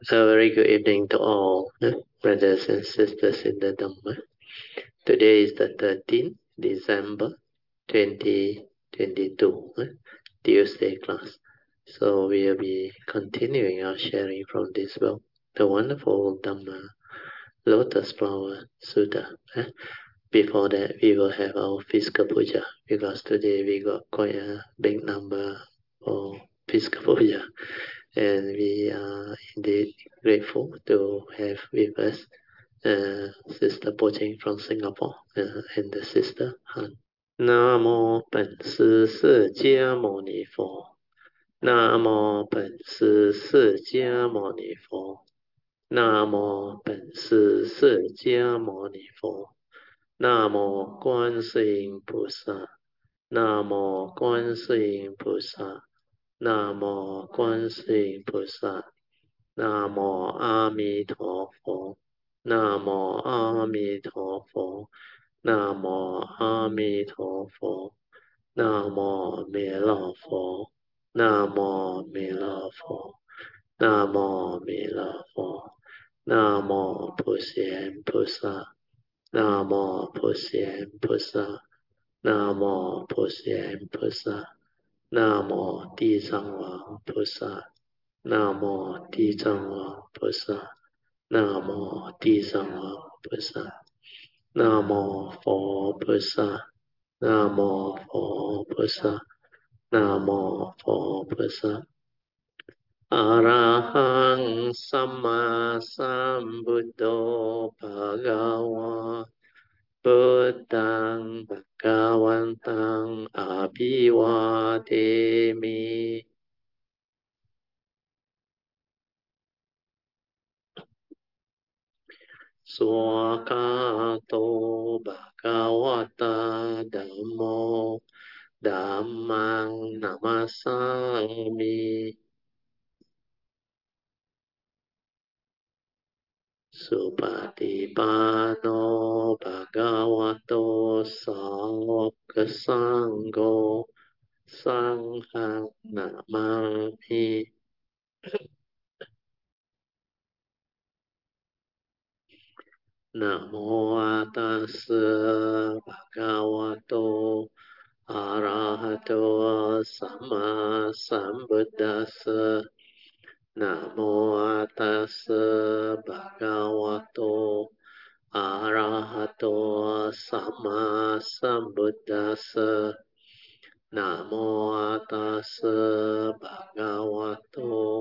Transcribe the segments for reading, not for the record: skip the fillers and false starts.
A very good evening to all brothers and sisters in the Dhamma. Today is the 13th December 2022, Tuesday class. So we'll be continuing our sharing from this book, the wonderful Dhamma Lotus Flower Sutta. Before that, we will have our physical puja because today we got quite a big number for physical puja. And we are indeed grateful to have with us Sister Bojing from Singapore and the Sister Han. Namo 本师释迦牟尼佛。南无本师释迦牟尼佛。南无本师释迦牟尼佛。南无观世音菩萨。南无观世音菩萨。南无观世音菩萨。南无阿弥陀佛。南无阿弥陀佛。南无阿弥陀佛。南无弥勒佛。南无弥勒佛。南无弥勒佛。南无普贤菩萨。南无普贤菩萨。南无普贤菩萨。南无地藏王菩萨。南无地藏王菩萨。南无地藏王菩萨。南无佛菩萨。南无佛菩萨。南无佛菩萨。อะระหังสัมมาสัมพุทโธภะคะวะพุทธังภะคะวันตังอะภิวาเทมิสวากาโตภะคะวะตาธัมโมธัมมังนัมสสามิสุปฏิปันโนภะคะวะโตสาวกสังโฆสังฆังนามามินะโมตัสสะภะคะวะโตอะระหะโตสัมมาสัมพุทธัสสะนะโมตัสสะภะคะวะโตอะระหะโตสัมมาสัมพุทธัสสะนะโมตัสสะภะคะวะโต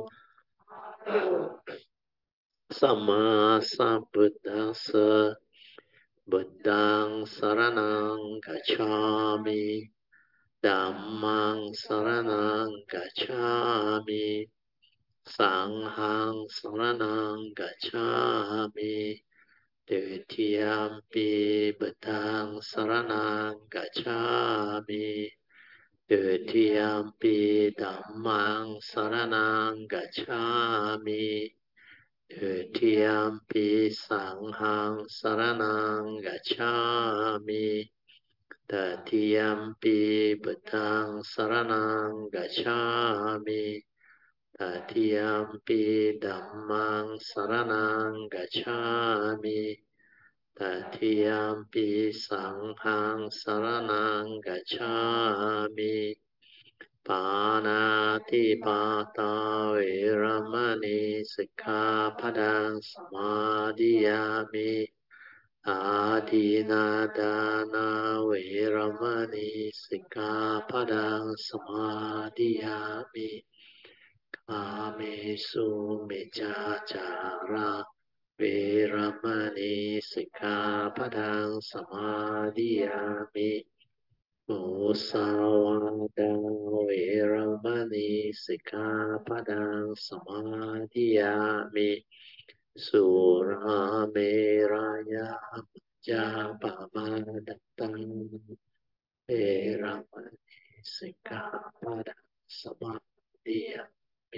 สัมมาสัมพุทธัสสะบุตตังสรณังกัจฉามิธัมมังสรณังกัจฉามิสังฆังสรณังกัจฉามิตุติยมปิบุตตังสรณังกัจฉามิตุติยมปิธัมมังสรณังกัจฉามิตุติยมปิสังฆังสรณังกัจฉามิตติยมปิพุทธังสรณังกัจฉามิตติยมปิธัมมังสรณังกัจฉามิตติยมปิสังฆังสรณังกัจฉามิปานาติปาตาเวรมณีสิกขาปดังสมาธิยามิอาทินาดานาเวรมณีสิกขาปดังสมาธิยามิกาเมสุมิจฉาจาระเวรมณีสิกขาปดังสมาธิยามิมุสาวาทาเวรมณีสิกขาปดังสมาธิยามิสุราเมรยาจาปามาดัตตังเวรมณีสิกขาปดังสมาธิยามิ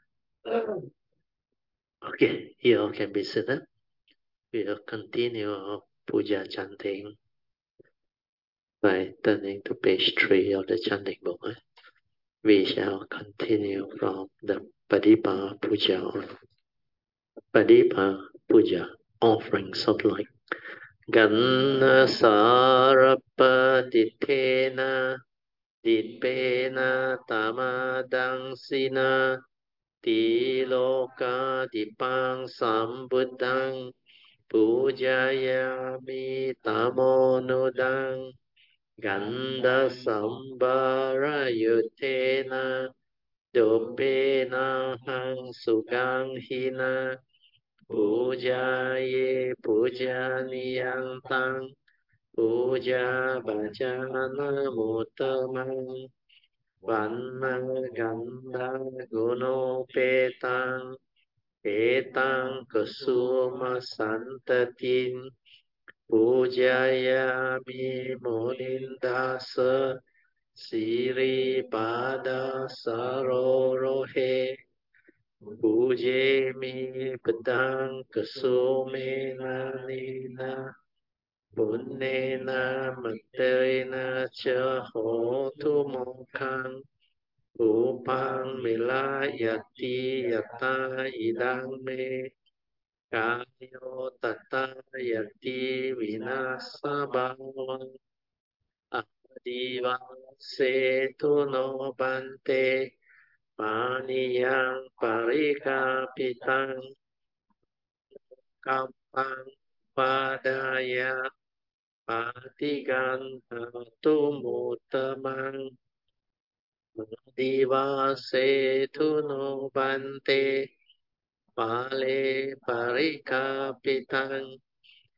Okay, you all can be seated. We'll continue our puja chanting by turning to page 3 of the chanting book. We shall continue from the Padipa Puja on. Padipa Puja, offerings of light. Ganna Sarapatitena Dipena Tamadangsina Tiloka Dipang Sambuddhang Pujayami Tamonudang Ganda Sambara Yutena Dopena Hang Sugang Hina Pujaye Pujaniyang Tang Puja Bhajana Muttamang Vanna Ganda Guno Petang Kusuma Santatin Pujayami Munindasa Siri Pada Sarorohe Pujemi Pedang Kesumena Nina Punnena Matena Cha Hotu Mokang Upang Milayati Yata Idang Me Kayo Tata Yati Vinasa Bhavan Adiva Setu No Bante Maniyang Parikapitang Kampang Padaya Patigan Tumutamang Diva Setu No Bante Pale Parikapitang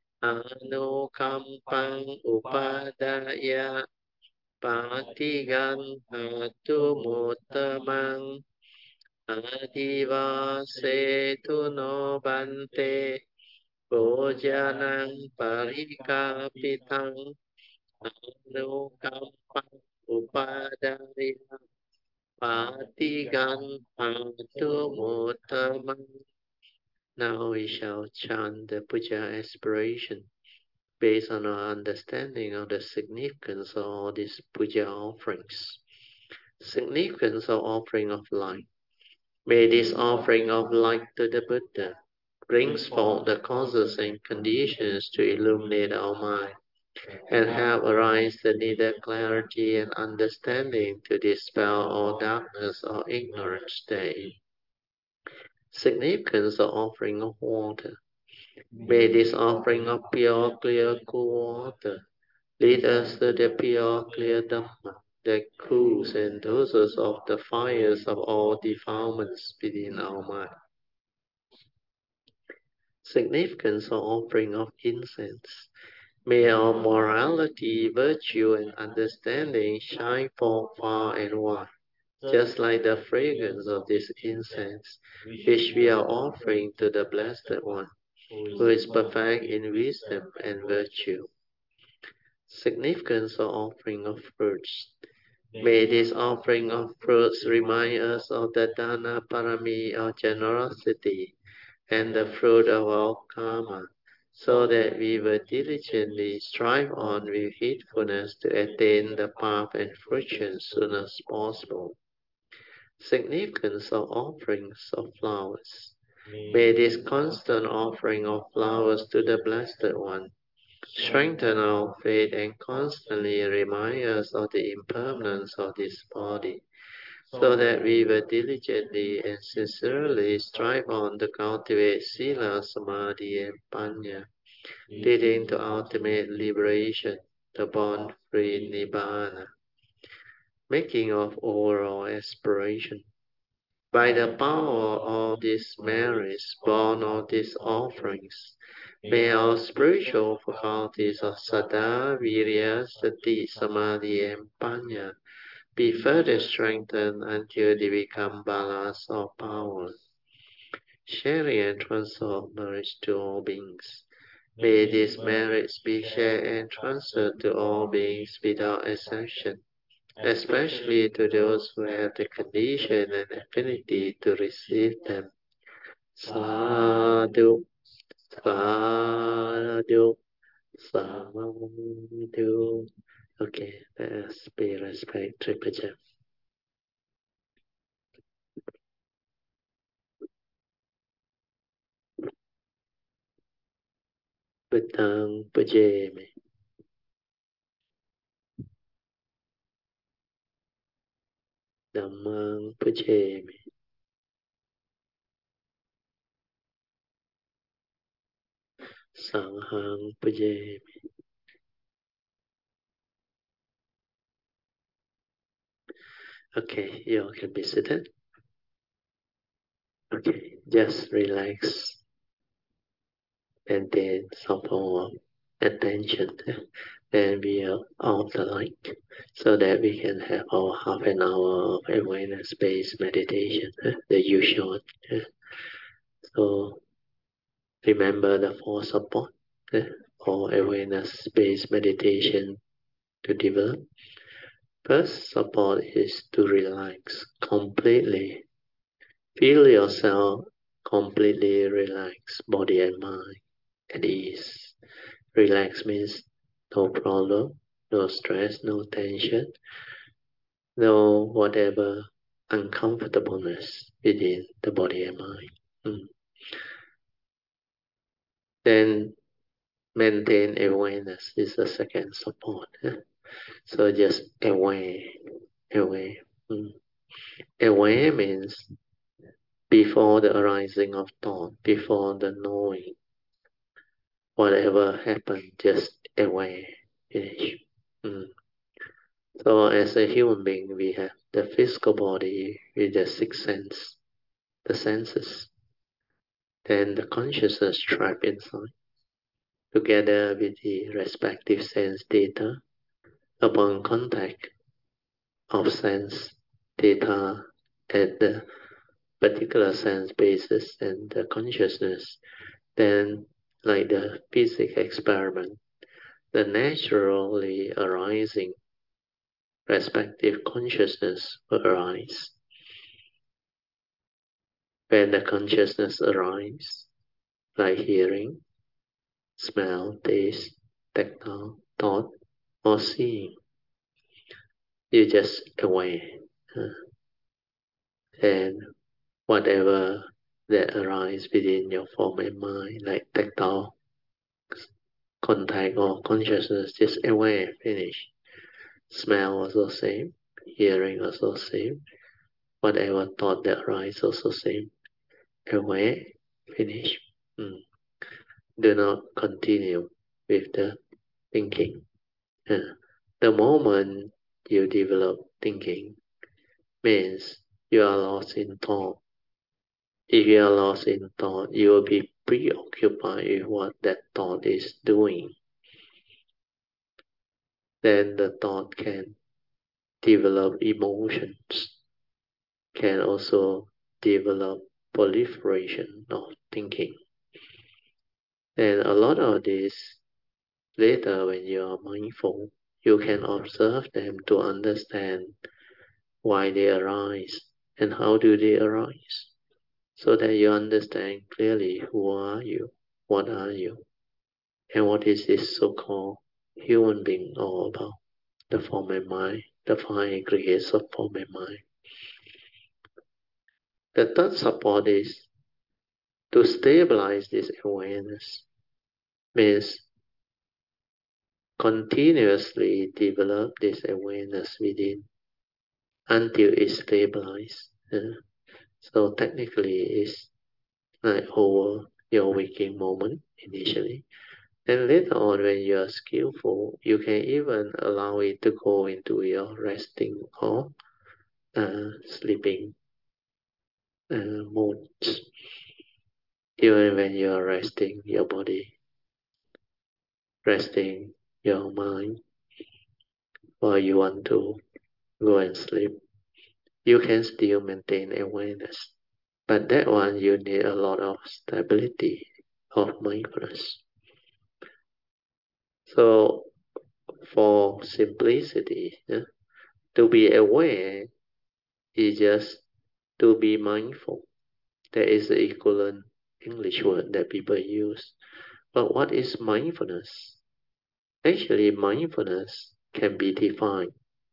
Anukampang Upadaya Patigan Tumutamang Adiva Setu No Bante Bojanang Parikapitang Anukampang Upadaya Patigan Tumutamang. Now we shall chant the puja aspiration based on our understanding of the significance of all these puja offerings. Significance of offering of light. May this offering of light to the Buddha brings forth the causes and conditions to illuminate our mind and help arise the needed clarity and understanding to dispel all darkness or ignorance therein. Significance of offering of water. May this offering of pure, clear, cool water lead us to the pure, clear Dhamma that cools and doses off the fires of all defilements within our mind. Significance of offering of incense. May our morality, virtue, and understanding shine forth far and wide, just like the fragrance of this incense, which we are offering to the Blessed One, who is perfect in wisdom and virtue. Significance of offering of fruits. May this offering of fruits remind us of the Dana Parami of generosity and the fruit of our karma, so that we will diligently strive on with heedfulness to attain the path and fortune as soon as possible. Significance of offerings of flowers. May this constant offering of flowers to the Blessed One strengthen our faith and constantly remind us of the impermanence of this body, so that we will diligently and sincerely strive on to cultivate Sila, Samadhi, and Panya, leading to ultimate liberation, the bond-free Nibbana. Making of overall aspiration. By the power of these merits born of these offerings, may our spiritual faculties of Saddha, Virya, Sati, Samadhi, and Panya be further strengthened until they become balas or power, sharing and transfer of merits to all beings. May these merits be shared and transferred to all beings without exception, especially to those who have the condition and affinity to receive them. Sadhu, sadhu, sadhu. Okay, let us pay respect to Puja. Butang Pajeme, Dhammang Pajeme, Sanghang Pajeme. Okay, you all can be seated. Okay, just relax, maintain some form of attention, and we are off the light so that we can have our half an hour of awareness-based meditation, the usual. So remember the four support for awareness-based meditation to develop. First support is to relax completely. Feel yourself completely relax, body and mind at ease. Relax means no problem, no stress, no tension, no whatever uncomfortableness within the body and mind. Then maintain awareness is the second support. So just aware. Mm. Aware means before the arising of thought, before the knowing, whatever happened, just aware. Finish. Mm. So as a human being, we have the physical body with the six sense, the senses, then the consciousness trapped inside, together with the respective sense data. Upon contact of sense data at the particular sense basis and the consciousness, then like the physics experiment, the naturally arising respective consciousness will arise. When the consciousness arises, like hearing, smell, taste, tactile, thought, or seeing, you just aware. Uh, and whatever that arises within your form and mind, like tactile contact or consciousness, just aware, finish. Smell also same, hearing also same, whatever thought that arises also same, aware, finish. Mm. Do not continue with the thinking. Uh, the moment you develop thinking means you are lost in thought. If you are lost in thought, you will be preoccupied with what that thought is doing. Then the thought can develop emotions, can also develop proliferation of thinking. And a lot of this later when you are mindful, you can observe them to understand why they arise and how do they arise, so that you understand clearly who are you, what are you, and what is this so-called human being all about, the form and mind, the five aggregates of form and mind. The third support is to stabilize this awareness, means continuously develop this awareness within until it's stabilized. So technically it's like over your waking moment initially. Then later on when you are skillful, you can even allow it to go into your resting or sleeping modes. Even when you are resting your body, resting your mind, or you want to go and sleep, you can still maintain awareness. But that one you need a lot of stability of mindfulness. So for simplicity, to be aware is just to be mindful. There is the equivalent English word that people use. But what is mindfulness? Actually, mindfulness can be defined.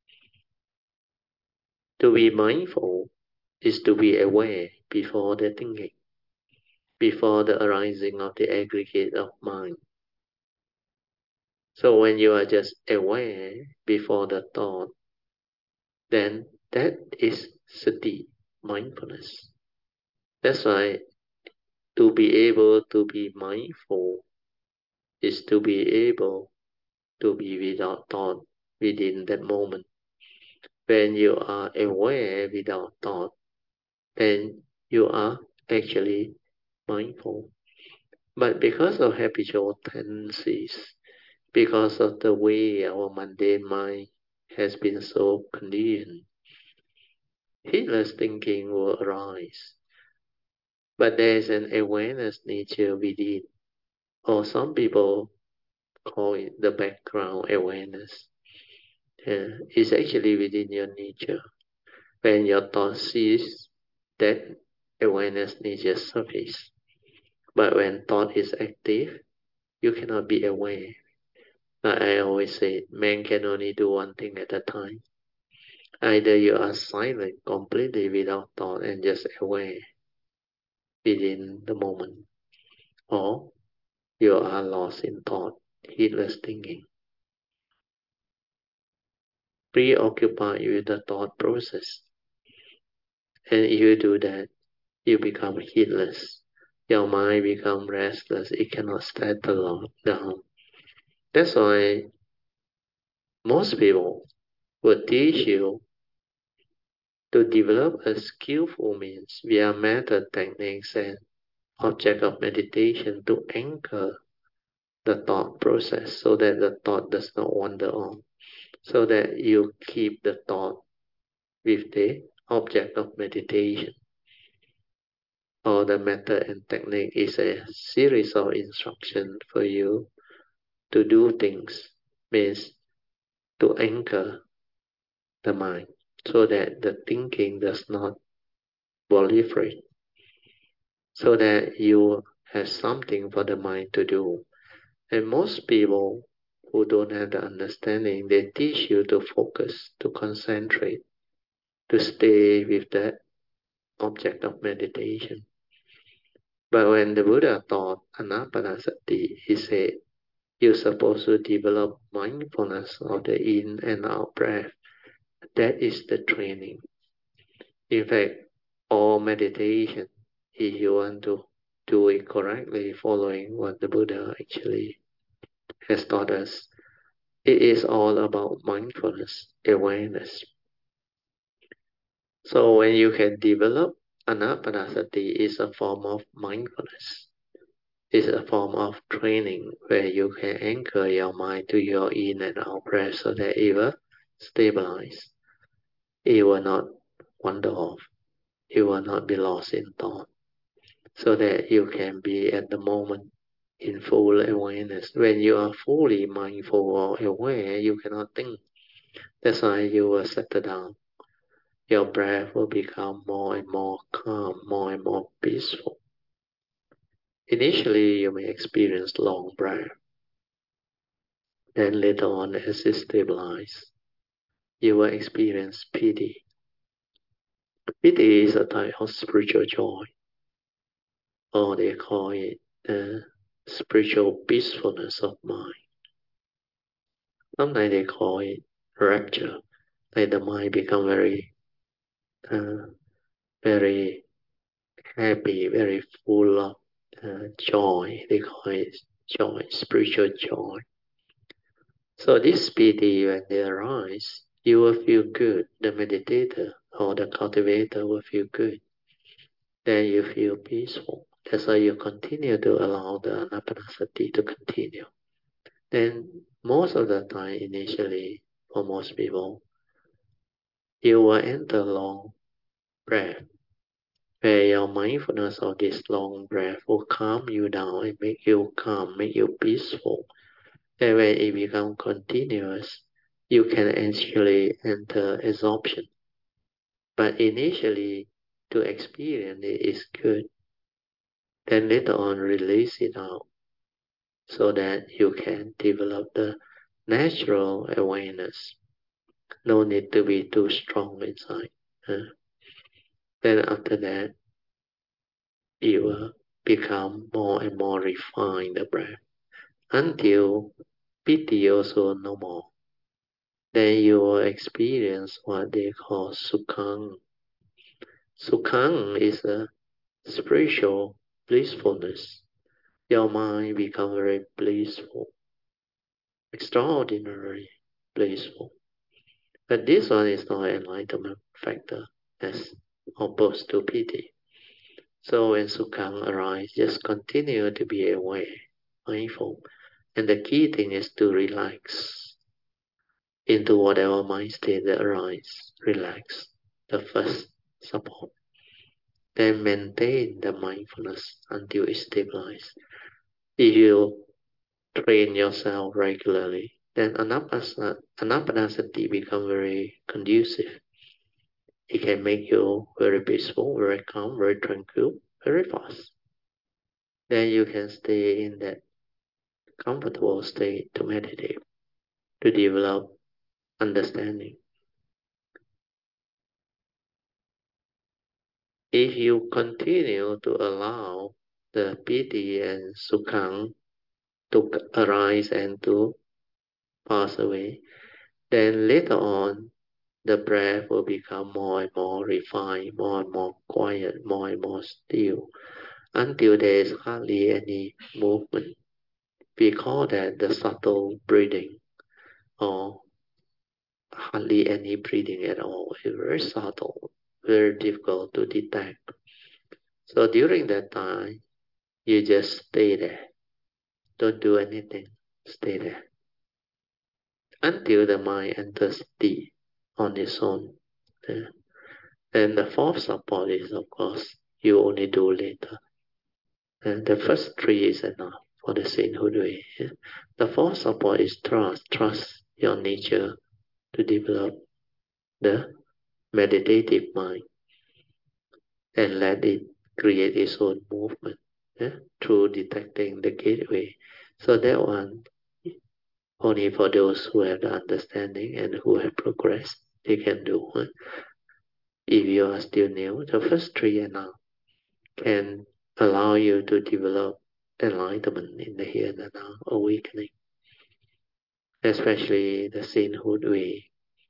To be mindful is to be aware before the thinking, before the arising of the aggregate of mind. So when you are just aware before the thought, then that is sati, mindfulness. That's why to be able to be mindful is to be able to be without thought within that moment. When you are aware without thought, then you are actually mindful. But because of habitual tendencies, because of the way our mundane mind has been so conditioned, heedless thinking will arise. But there is an awareness nature within, or some people call it the background awareness. It's actually within your nature. When your thought cease, that awareness nature surface. But when thought is active, you cannot be aware. Like I always say, man can only do one thing at a time. Either you are silent completely without thought and just aware within the moment, or you are lost in thought, heedless thinking, preoccupied with the thought process. And if you do that, you become heedless. Your mind becomes restless. It cannot settle down. That's why most people will teach you to develop a skillful means via method techniques and object of meditation to anchor the thought process so that the thought does not wander on, so that you keep the thought with the object of meditation. Or the method and technique is a series of instructions for you to do things, means to anchor the mind so that the thinking does not proliferate, so that you have something for the mind to do. And most people who don't have the understanding, they teach you to focus, to concentrate, to stay with that object of meditation. But when the Buddha taught Anapanasati, he said, you're supposed to develop mindfulness of the in and out breath. That is the training. In fact, all meditation, if you want to do it correctly, following what the Buddha actually has taught us, it is all about mindfulness, awareness. So when you can develop anapanasati is a form of mindfulness. It's a form of training where you can anchor your mind to your in and out breath so that it will stabilize. It will not wander off. You will not be lost in thought. So that you can be at the moment in full awareness. When you are fully mindful or aware, you cannot think. That's why you will settle down. Your breath will become more and more calm, more and more peaceful. Initially, you may experience long breath. Then later on, as it stabilizes, you will experience piti. Piti is a type of spiritual joy, or they call it spiritual peacefulness of mind. Sometimes they call it rapture, like the mind become uh, very happy, very full of joy. They call it joy, spiritual joy. So this piti, when they arise, you will feel good. The meditator or the cultivator will feel good. Then you feel peaceful. That's why you continue to allow the anapanasati to continue. Then most of the time, initially, for most people, you will enter long breath, where your mindfulness of this long breath will calm you down and make you calm, make you peaceful. And when it becomes continuous, you can actually enter absorption. But initially, to experience it is good. Then later on, release it out so that you can develop the natural awareness. No need to be too strong inside. Then after that, you will become more and more refined the breath until pity also no more. Then you will experience what they call sukhang. Sukhang is a spiritual blissfulness. Your mind become very blissful, extraordinarily blissful. But this one is not an enlightenment factor as opposed to pity. So when sukhang arises, just continue to be aware, mindful. And the key thing is to relax into whatever mind state that arises. Relax, the first support. Then maintain the mindfulness until it stabilizes. If you train yourself regularly, then anapanasati become very conducive. It can make you very peaceful, very calm, very tranquil, very fast. Then you can stay in that comfortable state to meditate, to develop understanding. If you continue to allow the piti and sukhang to arise and to pass away, then later on the breath will become more and more refined, more and more quiet, more and more still, until there is hardly any movement. We call that the subtle breathing, or hardly any breathing at all. It's very subtle, very difficult to detect. So during that time, you just stay there. Don't do anything. Stay there. Until the mind enters deep on its own. Yeah. And the fourth support is, of course, you only do later. And the first three is enough for the sainthood way. Yeah. The fourth support is trust. Trust your nature to develop the meditative mind and let it create its own movement, yeah, through detecting the gateway. So that one, only for those who have the understanding and who have progressed, they can do. If you are still new, the first three and now can allow you to develop enlightenment in the here and now, awakening, especially the sainthood way.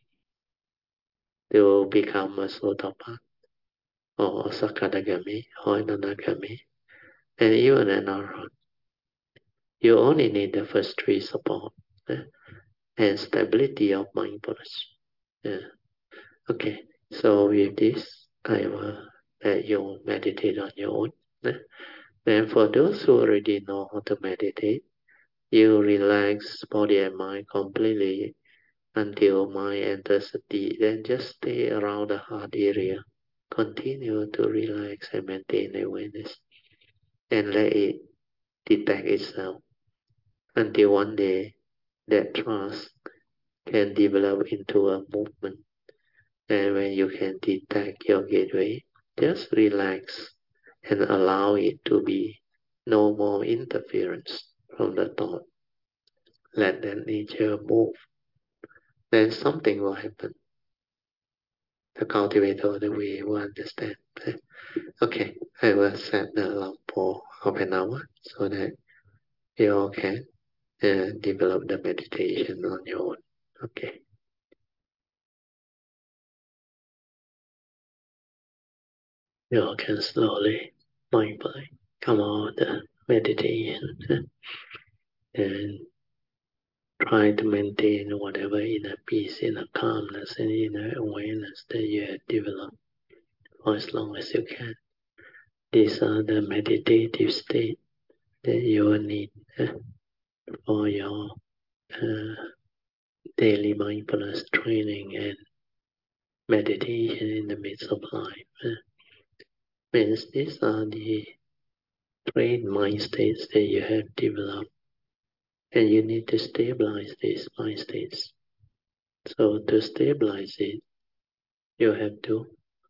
They will become a Sotapan or a Sakadagami or an Anagami and even an Arhat. You only need the first three support, and stability of mindfulness. Yeah. Okay, so with this, I will let you meditate on your own. And for those who already know how to meditate, you relax body and mind completely until mind enters the deep. Then just stay around the heart area. Continue to relax and maintain awareness, and let it detect itself until one day that trust can develop into a movement. And when you can detect your gateway, just relax and allow it to be no more interference from the thought. Let that nature move. Then something will happen. The cultivator of the way will understand. Okay, I will set the alarm for half an hour so that you all can develop the meditation on your own. Okay. You all can slowly, mindfully come out the meditation and try to maintain whatever inner peace, inner calmness, and inner awareness that you have developed for as long as you can. These are the meditative state that you will need for your daily mindfulness training and meditation in the midst of life. Means these are the trained mind states that you have developed, and you need to stabilize these mind states. So to stabilize it, you have to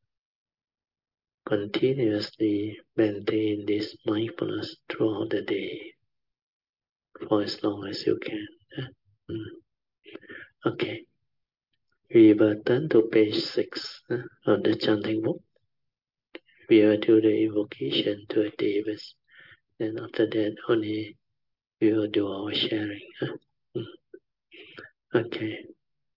continuously maintain this mindfulness throughout the day for as long as you can. Okay, we will turn to page 6 of the chanting book. We will do the invocation to a Davis. Then after that, only we will do our sharing. Okay.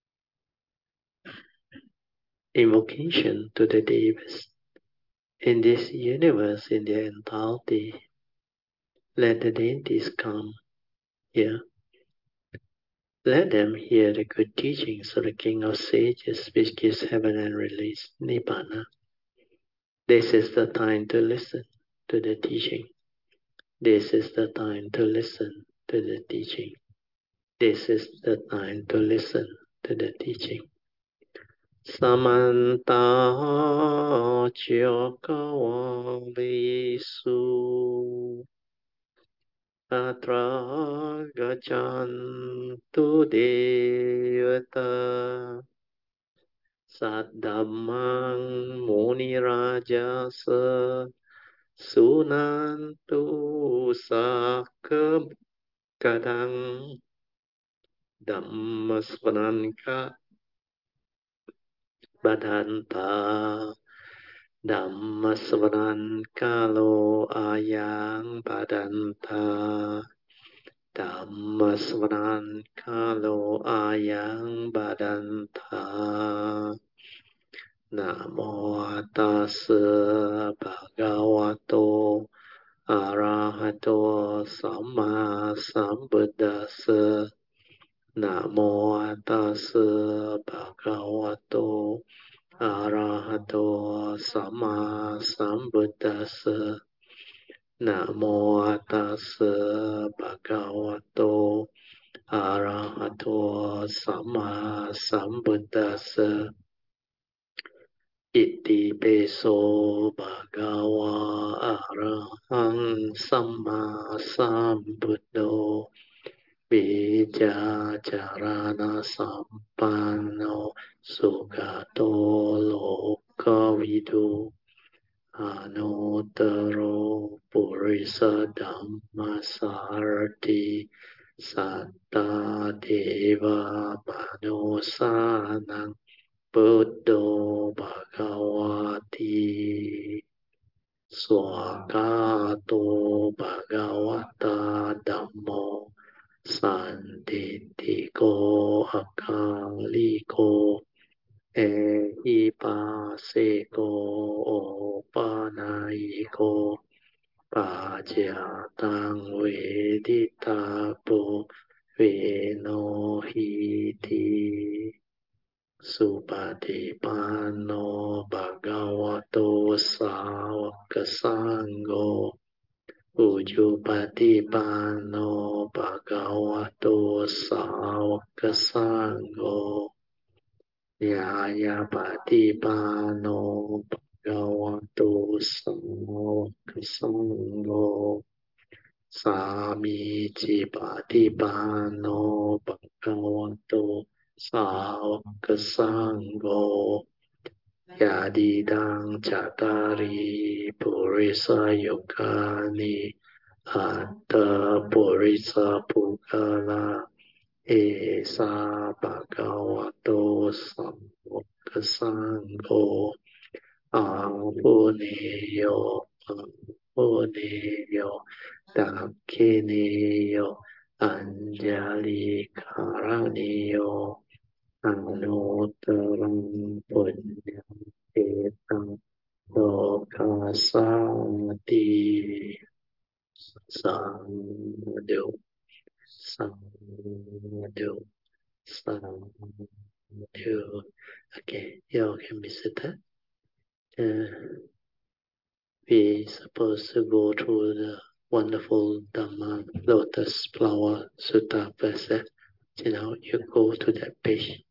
Invocation to the Devas. In this universe, in their entirety, let the deities come here. Let them hear the good teachings of the King of Sages, which gives heaven and release Nibbana. This is the time to listen to the teaching. This is the time to listen to the teaching. This is the time to listen to the teaching. Samanta Chokavalisu Atra Gachantu Devata Saddhammang Muni Rajasa Sunantu Sakam Kadang Dhammasvananka Badhanta Dhammasvanan ayang badanta Dhammasvanan ayang badanta Namo tassa bhagavato arahato samma sambuddhassa Namo tassa bhagavato arahato samma sambuddhassa Namo tassa bhagavato arahato samma sambuddhassa Iti peso bhagava arahang samma sambuddho Vijajarana sampanno sugato lokavidu Anotaro purisa dhammasarti satta deva manosanang Buddho Bhagavati Swagato Bhagavata Dhammo Sanditiko Akaliko Ehipaseko Opanayiko Pajatang Veditapo Venohiti Supatipanno Bhagavato Sāvaka Ujjupatipanno Bhagavato Sāvaka Nyayapatipanno Bhagavato Sāvaka Samicipatipanno Bhagavato Sāvaka Yadidang Chatari Purisa Yogani Atta Purisa Pukala Esa Bhagavato Sangho Apuneyo Apuneyo Dakineyo Anjali Karaniyo Anuttarang Punyam Etam Lokasati Sadhu Sadhu Sadhu. Okay, you all can be seated. We supposed to go through the wonderful Dhamma Lotus Flower Sutta verse. You know, you go to that page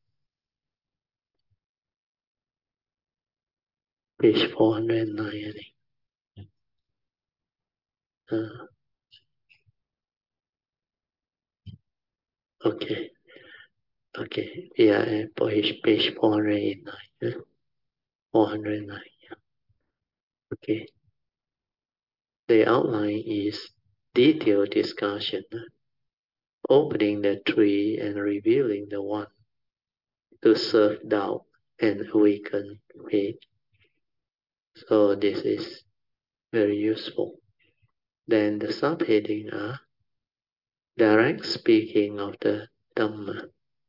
409, I think. Okay, yeah, page 409. 409. Okay. The outline is detailed discussion, opening the tree and revealing the one to serve doubt and awaken faith. So this is very useful. Then the subheading are direct speaking of the Dhamma,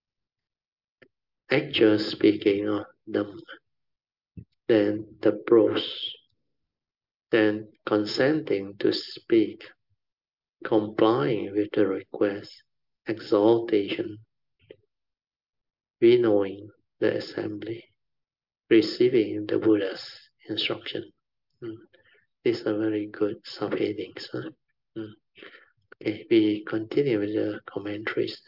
actual speaking of Dhamma, then the prose, then consenting to speak, complying with the request, exaltation, winnowing the assembly, receiving the Buddha's instruction. These are very good subheadings. Okay, we continue with the commentaries.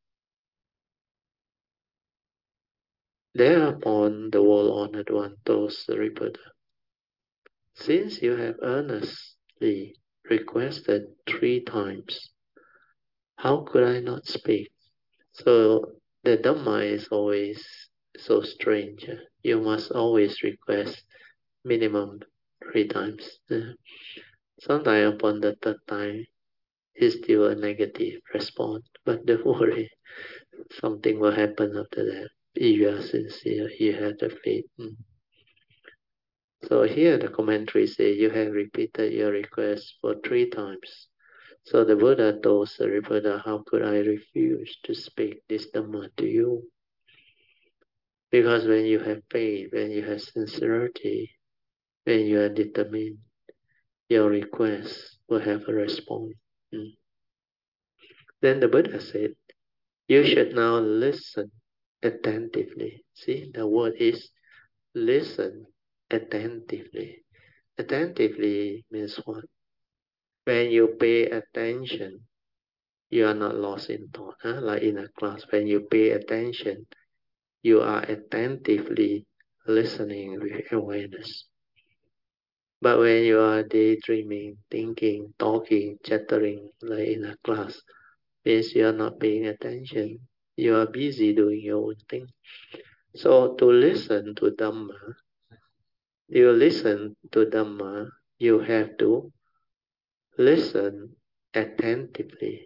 Thereupon the world-honored one told Sariputta, since you have earnestly requested 3 times, how could I not speak? So the Dhamma is always so strange. You must always request minimum 3 times. Sometimes upon the 3rd time, it's still a negative response. But don't worry, something will happen after that. If you are sincere, you have the faith. So here the commentary say you have repeated your request for 3 times. So the Buddha told Sariputta, how could I refuse to speak this Dhamma to you? Because when you have faith, when you have sincerity, when you are determined, your request will have a response. Then the Buddha said, you should now listen attentively. See, the word is listen attentively. Attentively means what? When you pay attention, you are not lost in thought. Like in a class, when you pay attention, you are attentively listening with awareness. But when you are daydreaming, thinking, talking, chattering, like in a class, means you are not paying attention. You are busy doing your own thing. So to listen to Dhamma, you have to listen attentively.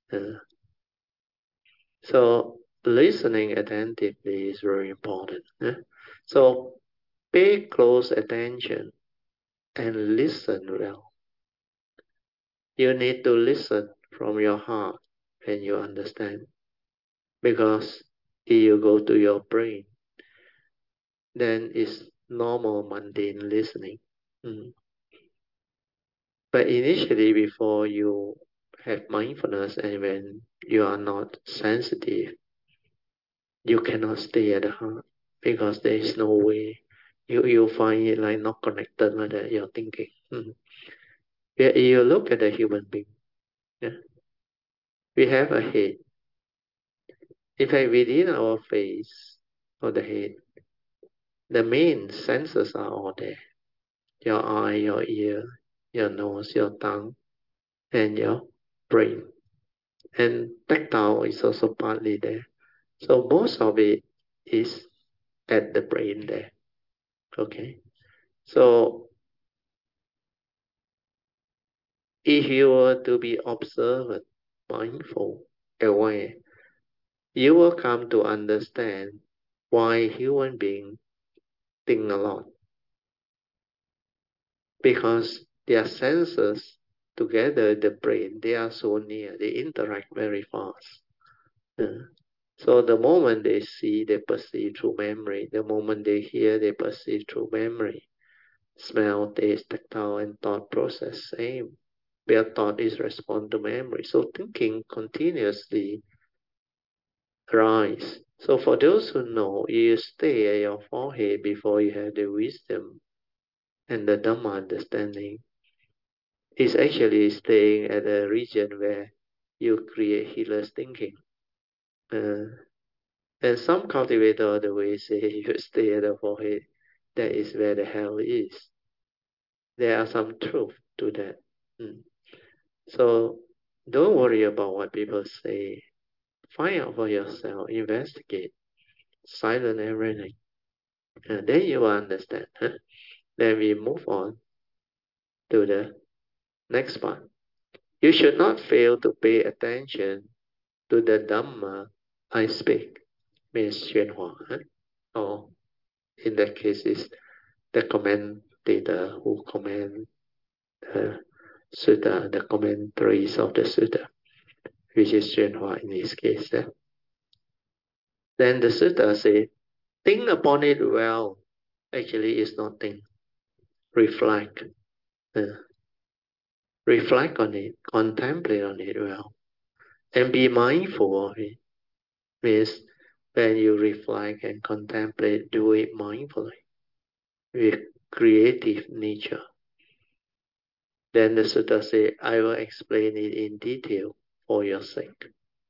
So listening attentively is very important. So pay close attention and listen well. You need to listen from your heart when you understand. Because if you go to your brain, then it's normal mundane listening. But initially, before you have mindfulness and when you are not sensitive, you cannot stay at the heart because there is no way. You find it like not connected with your thinking. Yeah, you look at a human being. Yeah, we have a head. In fact, within our face or the head, the main senses are all there. Your eye, your ear, your nose, your tongue, and your brain. And tactile is also partly there. So most of it is at the brain there. Okay. So if you were to be observant, mindful, aware, you will come to understand why human beings think a lot. Because their senses together, the brain, they are so near, they interact very fast. So the moment they see, they perceive through memory. The moment they hear, they perceive through memory. Smell, taste, tactile, and thought process, same. Where thought is respond to memory. So thinking continuously rise. So for those who know, you stay at your forehead before you have the wisdom and the Dhamma understanding. It's actually staying at a region where you create healers thinking. And some cultivator the way say you stay at the forehead, that is where the hell is. There are some truth to that. So don't worry about what people say. Find out for yourself, investigate, silent everything. And then you will understand. Then we move on to the next part. You should not fail to pay attention to the Dhamma I speak, means Xuan Hua. Or in that case, is the commentator who comment the sutta, the commentaries of the sutta, which is Xuan Hua in this case. Then the Sutta says, think upon it well. Actually, it's not think. Reflect. Uh, reflect on it. Contemplate on it well. And be mindful of it. Means when you reflect and contemplate, do it mindfully with creative nature. Then the Sutta says, I will explain it in detail for your sake.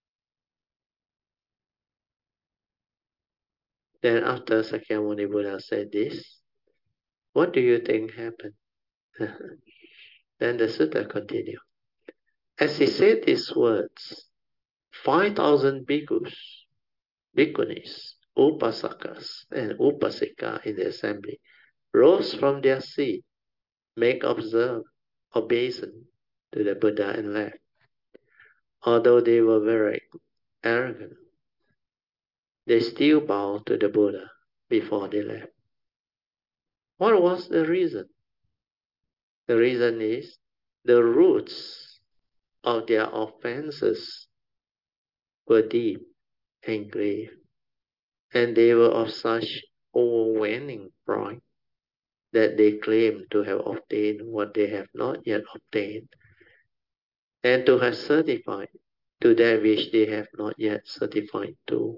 Then after Sakyamuni Buddha said this, what do you think happened? Then the Sutta continued. As he said these words, 5,000 bhikkhus, bhikkhunis, upasakas, and upasika in the assembly rose from their seat, make observe, obeisance to the Buddha and left. Although they were very arrogant, they still bowed to the Buddha before they left. What was the reason? The reason is the roots of their offenses were deep and grave, and they were of such overwhelming pride that they claim to have obtained what they have not yet obtained, and to have certified to that which they have not yet certified to.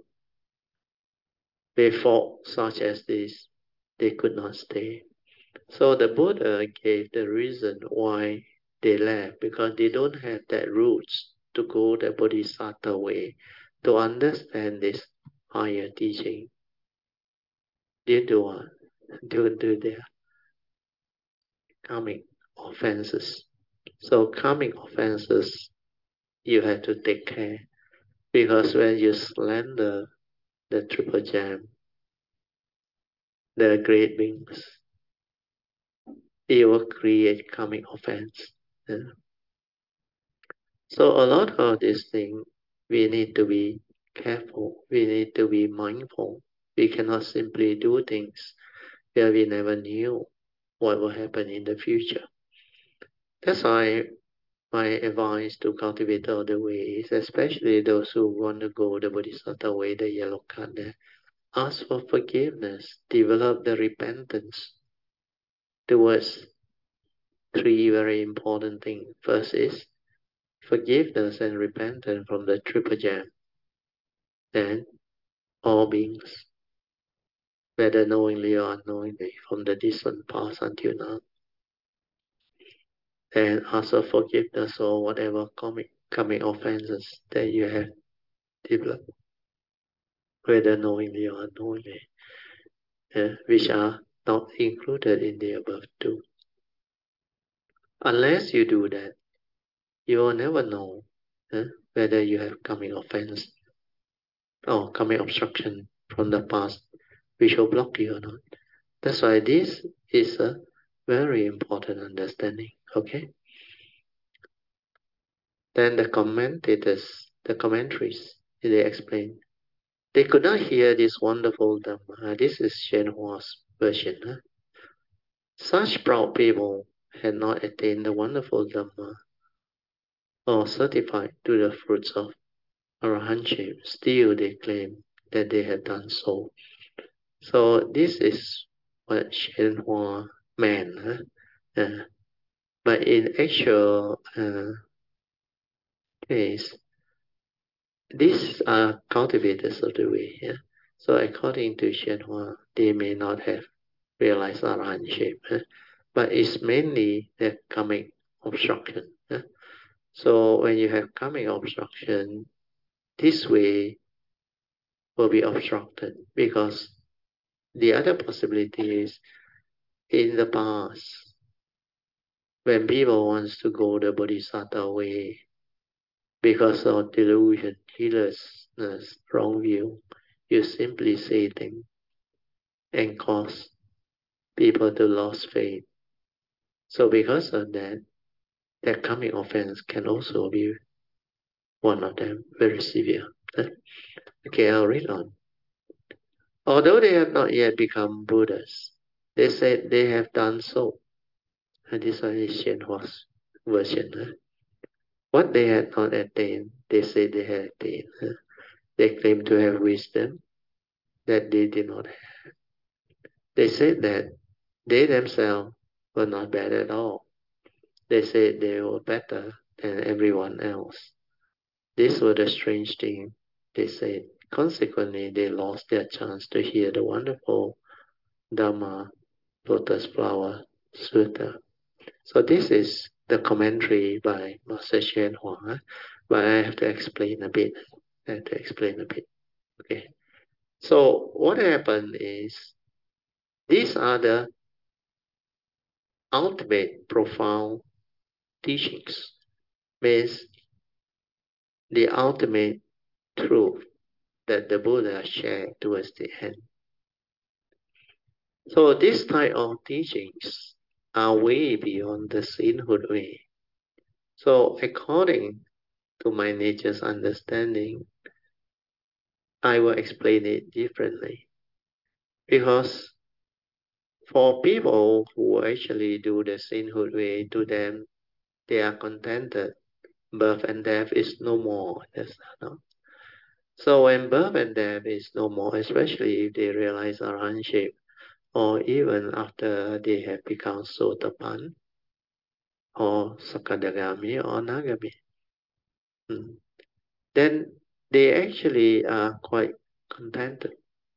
Before such as this, they could not stay. So the Buddha gave the reason why they left, because they don't have that roots to go the Bodhisattva way, to understand this higher teaching. Due to what? Due to their karmic offenses. So karmic offenses, you have to take care, because when you slander the triple gem, the great beings, it will create karmic offense. Yeah. So a lot of these things, we need to be careful. We need to be mindful. We cannot simply do things where we never knew what will happen in the future. That's why my advice to cultivate all the ways, especially those who want to go the Bodhisattva way, the yellow card there, ask for forgiveness, develop the repentance towards three very important things. First is forgiveness and repentance from the triple gem. Then all beings, whether knowingly or unknowingly, from the distant past until now. And ask for forgiveness or whatever coming offenses that you have developed, whether knowingly or unknowingly, which are not included in the above two. Unless you do that, you will never know whether you have coming offense or coming obstruction from the past, which will block you or not. That's why this is a very important understanding. Okay. Then the commentators, the commentaries, they explain. They could not hear this wonderful Dhamma. This is Shenhua's version. Such proud people had not attained the wonderful Dhamma or certified to the fruits of arahantship. Still, they claim that they have done so. So this is what Shenhua meant. But in actual case, these are cultivators of the way. So according to Shenhua, they may not have realized arahantship, but it's mainly the karmic obstruction. So when you have karmic obstruction, this way will be obstructed, because the other possibility is in the past, when people wants to go the bodhisattva way because of delusion, heedlessness, wrong view, you simply say things and cause people to lose faith. So because of that, their karmic offense can also be one of them, very severe. Okay, I'll read on. Although they have not yet become Buddhas, they said they have done so. And this one is Shenhua's version. What they had not attained, they say they had attained. They claim to have wisdom, that they did not have. They said that they themselves were not bad at all. They said they were better than everyone else. This was the strange thing, they said. Consequently, they lost their chance to hear the wonderful Dhamma Lotus Flower Sutta. So this is the commentary by Master Hsuan Hua, but I have to explain a bit. Okay. So what happened is these are the ultimate profound teachings, means the ultimate truth that the Buddha shared towards the end. So this type of teachings are way beyond the sainthood way. So according to my nature's understanding, I will explain it differently. Because for people who actually do the sainthood way, to them, they are contented. Birth and death is no more. That's not. So when birth and death is no more, especially if they realize arahantship, or even after they have become sotapan, or sakadagami, or nagami, then they actually are quite contented.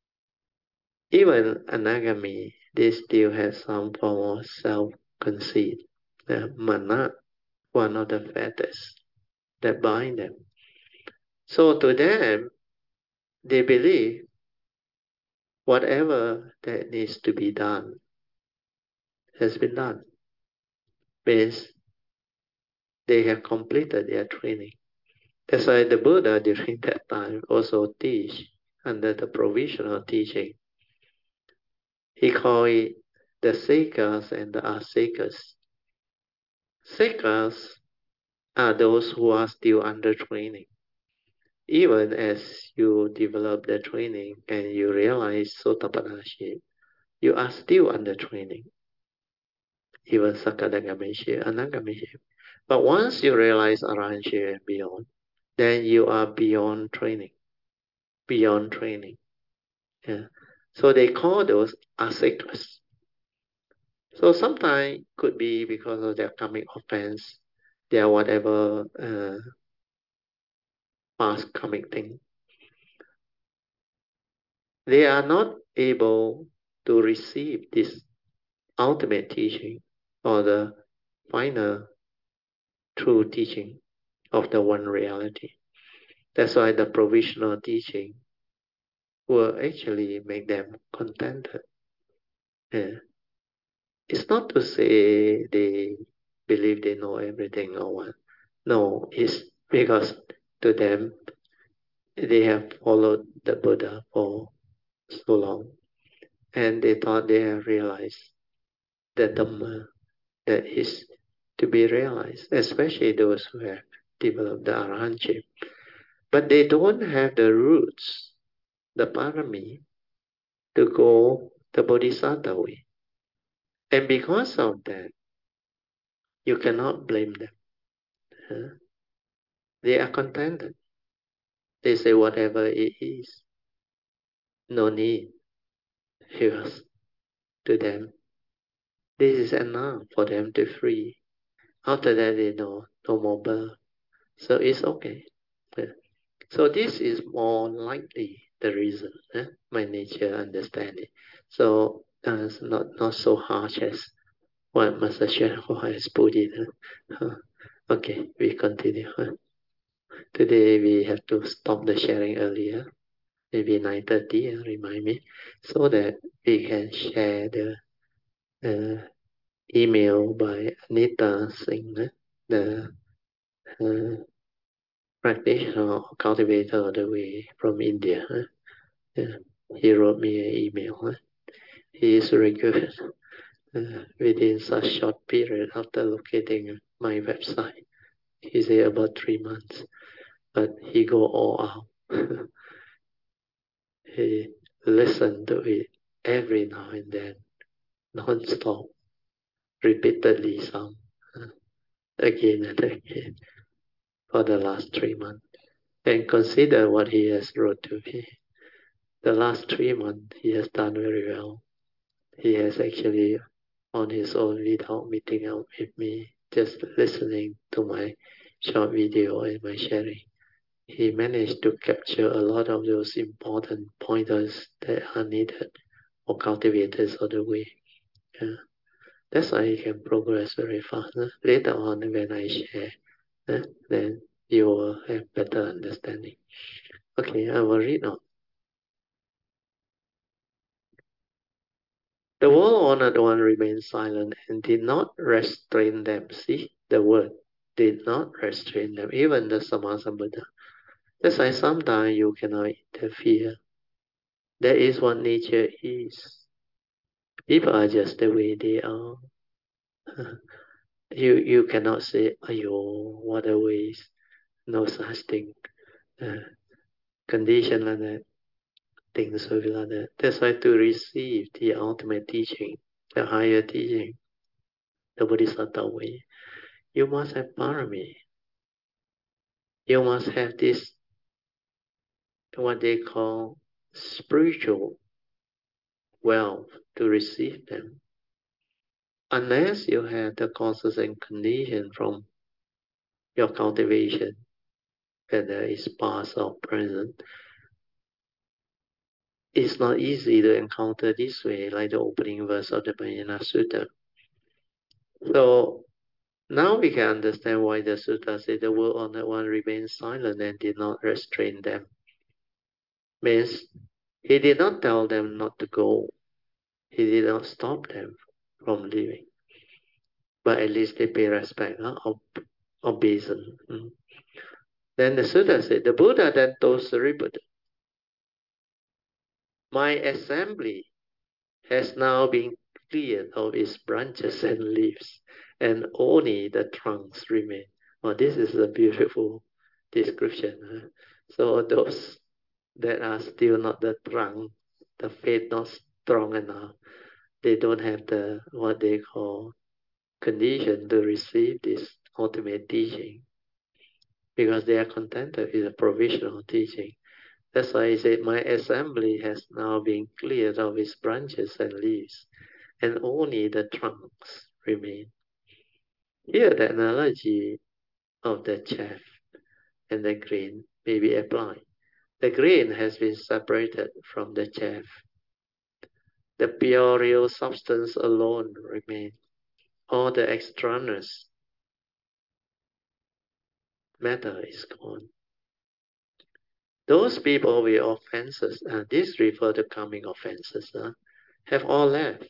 Even anagami, they still have some form of self-conceit, mana, one of the fetters that bind them. So to them, they believe whatever that needs to be done has been done. Means they have completed their training. That's why the Buddha during that time also teach under the provisional teaching. He called it the seekers and the aseekers. Seekers are those who are still under training. Even as you develop the training and you realize sotapanna, you are still under training. Even sakadagami, anagami. But once you realize arahantship and beyond, then you are beyond training. Beyond training. Yeah. So they call those aseekers. So sometimes could be because of their karmic offense, their whatever past karmic thing. They are not able to receive this ultimate teaching or the final true teaching of the one reality. That's why the provisional teaching will actually make them contented. Yeah. It's not to say they believe they know everything or what. No, it's because to them they have followed the Buddha for so long and they thought they have realized the Dhamma that is to be realized, especially those who have developed the arahantship. But they don't have the roots, the parami, to go the bodhisattva way. And because of that, you cannot blame them. Huh? They are contented. They say whatever it is, no need. Because to them, this is enough for them to free. After that, they know no more birth. So it's okay. Yeah. So this is more likely the reason, my nature understanding. So it's not so harsh as what Master Hsuan Hua has put it. Okay, we continue. Today we have to stop the sharing earlier, maybe 9:30. Remind me, so that we can share the email by Anita Singh, the practitioner or cultivator of the way from India. Yeah. He wrote me an email. He is very good within such short period after locating my website. He said about 3 months, but he go all out. He listened to it every now and then, non-stop, repeatedly some, again and again for the last 3 months. And consider what he has wrote to me. The last 3 months, he has done very well. He has actually, on his own, without meeting up with me, just listening to my short video and my sharing, he managed to capture a lot of those important pointers that are needed for cultivators of the way. Yeah. That's why you can progress very fast. Later on, when I share, then you will have better understanding. Okay, I will read on. The well-honored one remained silent and did not restrain them. See the word did not restrain them, even the Sammasambuddha. That's why sometimes you cannot interfere. That is what nature is. People are just the way they are. You cannot say, "Ayo, what a waste." No such thing. Uh, condition like that, things will be like that. That's why to receive the ultimate teaching, the higher teaching, the Bodhisattva way, you must have parami. You must have this, what they call spiritual wealth to receive them. Unless you have the causes and conditions from your cultivation, whether it's past or present, it's not easy to encounter this way, like the opening verse of the Vajrayana Sutta. So now we can understand why the sutta said the well-honored one remained silent and did not restrain them. Means he did not tell them not to go. He did not stop them from leaving. But at least they pay respect, obeisance. Then the sutta said, the Buddha then told Sariputta, my assembly has now been cleared of its branches and leaves, and only the trunks remain. Oh, this is a beautiful description. So those that are still not the trunk, the faith not strong enough, they don't have the what they call condition to receive this ultimate teaching, because they are contented with the provisional teaching. That's why he said, my assembly has now been cleared of its branches and leaves, and only the trunks remain. Here, the analogy of the chaff and the grain may be applied. The grain has been separated from the chaff. The pure real substance alone remains. All the extraneous matter is gone. Those people with offenses, this refers to coming offenses, have all left.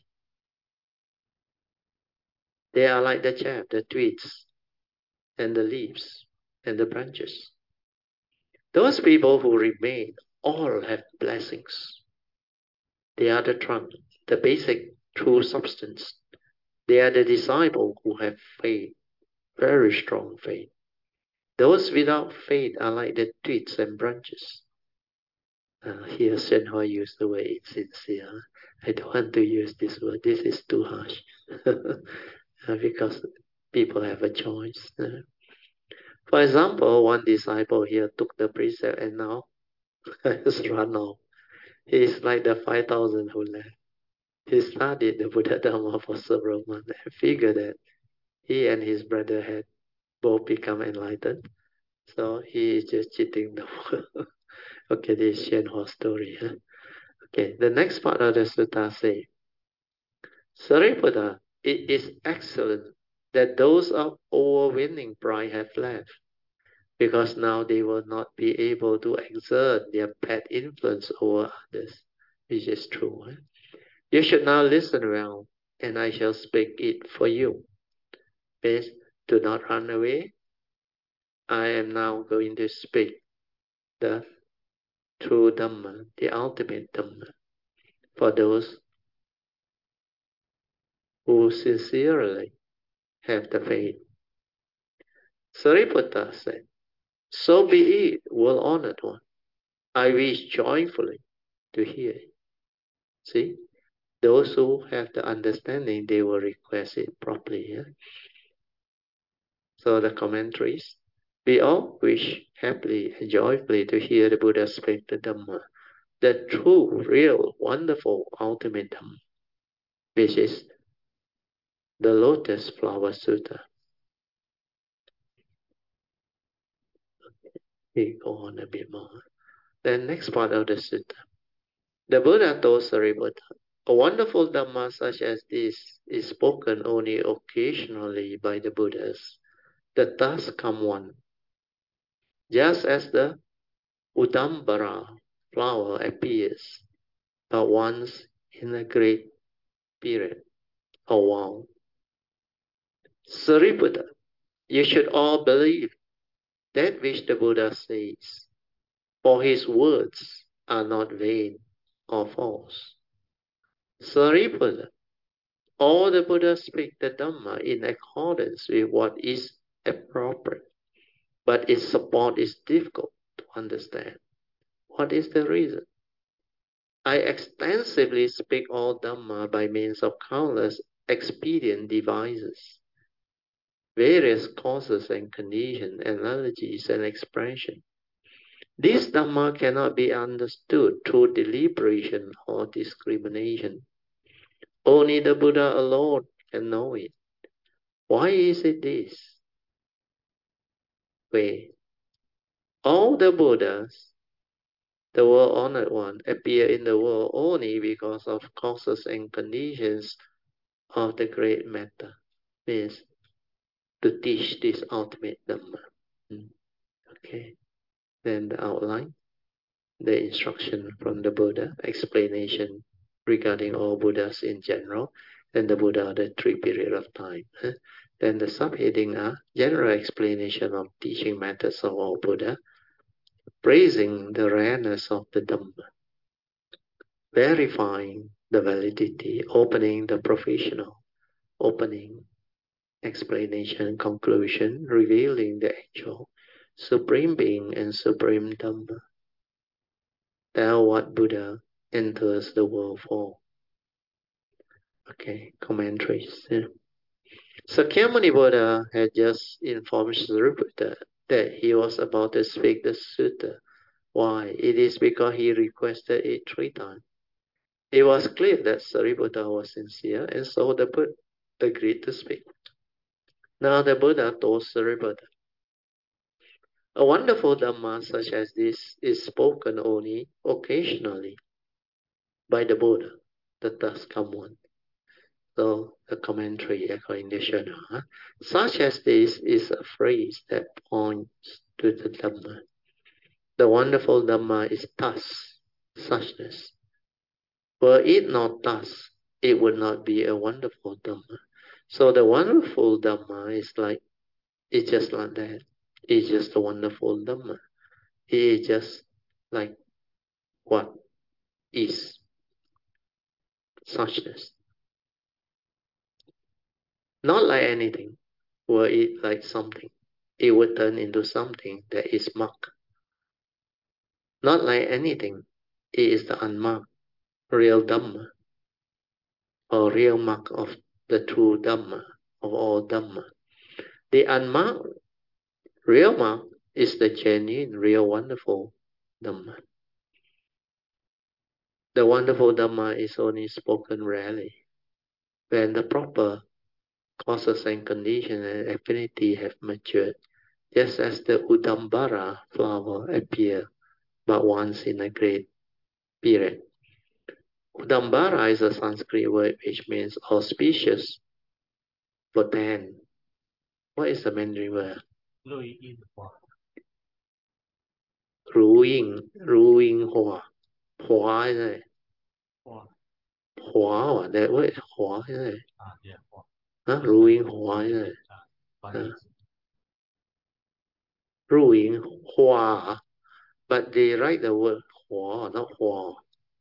They are like the chaff, the twigs, and the leaves, and the branches. Those people who remain all have blessings. They are the trunk, the basic true substance. They are the disciple who have faith, very strong faith. Those without faith are like the twigs and branches. Here Shenhua used the word insincere. I don't want to use this word. This is too harsh. Because people have a choice. For example, one disciple here took the precept and now has run off. He is like the 5,000 who left. He studied the Buddha Dharma for several months and figured that he and his brother had both become enlightened. So he is just cheating the world. Okay, this is Shenhua's story. Okay, the next part of the sutta say, Sariputta, it is excellent that those of overweening pride have left, because now they will not be able to exert their pet influence over others, which is true. You should now listen well, and I shall speak it for you. Please do not run away. I am now going to speak the true Dhamma, the ultimate Dhamma, for those who sincerely have the faith. Sariputta said, so be it, well-honored one. I wish joyfully to hear it. See, those who have the understanding, they will request it properly. Yeah? So the commentaries, we all wish happily and joyfully to hear the Buddha speak the Dhamma. the true, real, wonderful, ultimate Dhamma, which is the Lotus Flower Sutta. We go on a bit more. The next part of the sutta. The Buddha told Sariputta, a wonderful Dhamma such as this is spoken only occasionally by the Buddhas, the thus come one. Just as the Udambara flower appears but once in a great period or while. Sariputta, you should all believe that which the Buddha says, for his words are not vain or false. Sariputta, all the Buddhas speak the Dhamma in accordance with what is appropriate, but its support is difficult to understand. What is the reason? I extensively speak all Dhamma by means of countless expedient devices, various causes and conditions, analogies and expression. This Dhamma cannot be understood through deliberation or discrimination. Only the Buddha alone can know it. Why is it this way? All the Buddhas, the world honored one, appear in the world only because of causes and conditions of the great matter. Means to teach this ultimate Dhamma. Okay. Then the outline, the instruction from the Buddha, explanation regarding all Buddhas in general, and the Buddha, the 3 period of time. Then the subheading are general explanation of teaching methods of all Buddha, praising the rareness of the Dhamma, verifying the validity, opening the professional, opening, explanation, conclusion, revealing the actual, supreme being and supreme Dhamma. Thou what Buddha enters the world for. Okay, commentaries. Yeah. Sakyamuni Buddha had just informed Sariputta that he was about to speak the sutta. Why? It is because he requested it 3 times. It was clear that Sariputta was sincere, and so the Buddha agreed to speak. Now the Buddha told Sariputta, a wonderful Dhamma such as this is spoken only occasionally by the Buddha, the thus come one. So the commentary according to Shona, such as this is a phrase that points to the Dhamma. The wonderful Dhamma is thus, suchness. Were it not thus, it would not be a wonderful Dhamma. So the wonderful Dhamma is like, it's just like that. It's just a wonderful Dhamma. It is just like what is suchness. Not like anything. Were it like something, it would turn into something that is marked. Not like anything, it is the unmarked, real Dhamma, or real mark of the true Dhamma, of all Dhamma. The unmarked, real mark is the genuine, real, wonderful Dhamma. The wonderful Dhamma is only spoken rarely, when the proper causes and conditions and affinity have matured, just as the Udambara flower appear but once in a great period. Udambara is a Sanskrit word which means auspicious for 10. What is the Mandarin word? 如印花，花is it? 花 that word is 花 is it? Huh? 如印花 is it? Uh, 如印花, but they write the word 花, not 花.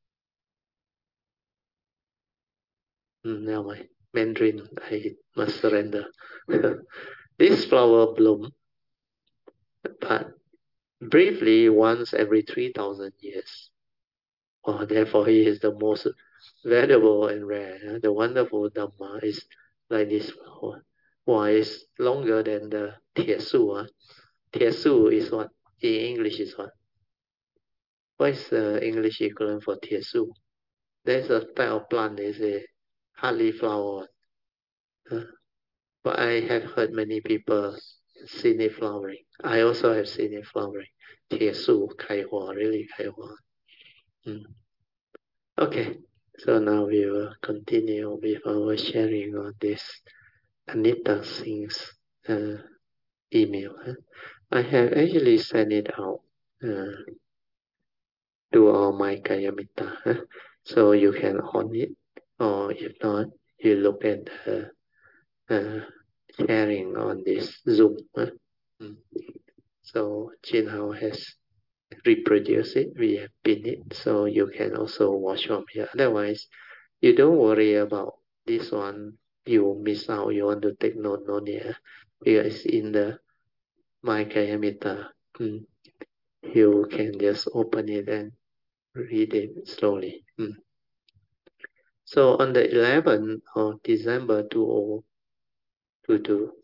Never mind. Mandarin, I must surrender. This flower bloom, but briefly once every 3,000 years. Oh, therefore, he is the most valuable and rare. The wonderful Dhamma is like this flower. Why is longer than the Tiesu? Tiesu is what? In English is what? What is the English equivalent for tiesu? There's a type of plant, they say, hardly flower. Uh, but I have heard many people seen it flowering. I also have seen it flowering. Tiesu, kaihua, really kaihua. Mm. Okay, so now we will continue with our sharing on this Anita Singh's email. I have actually sent it out uh, to our My Kayamita. So you can on it, or if not, you look at the sharing on this Zoom. Mm. So Jin Hao has reproduced it, we have pinned it, so you can also watch from here. Otherwise, you don't worry about this one, you miss out, you want to take note, no need, because it's in the My Kayamita. Mm. You can just open it and read it slowly. Mm. So on the 11th of December 2022,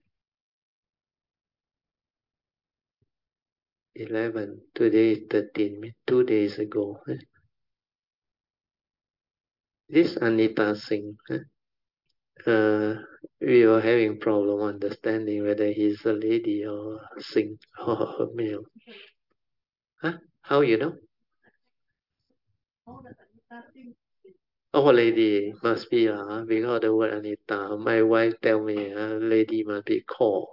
11, today is 13, 2 days ago, this Anita Singh, we were having problem understanding whether he's a lady or a Singh or a male. Huh? How you know? Oh, lady must be because the word Anita. My wife tell me lady must be called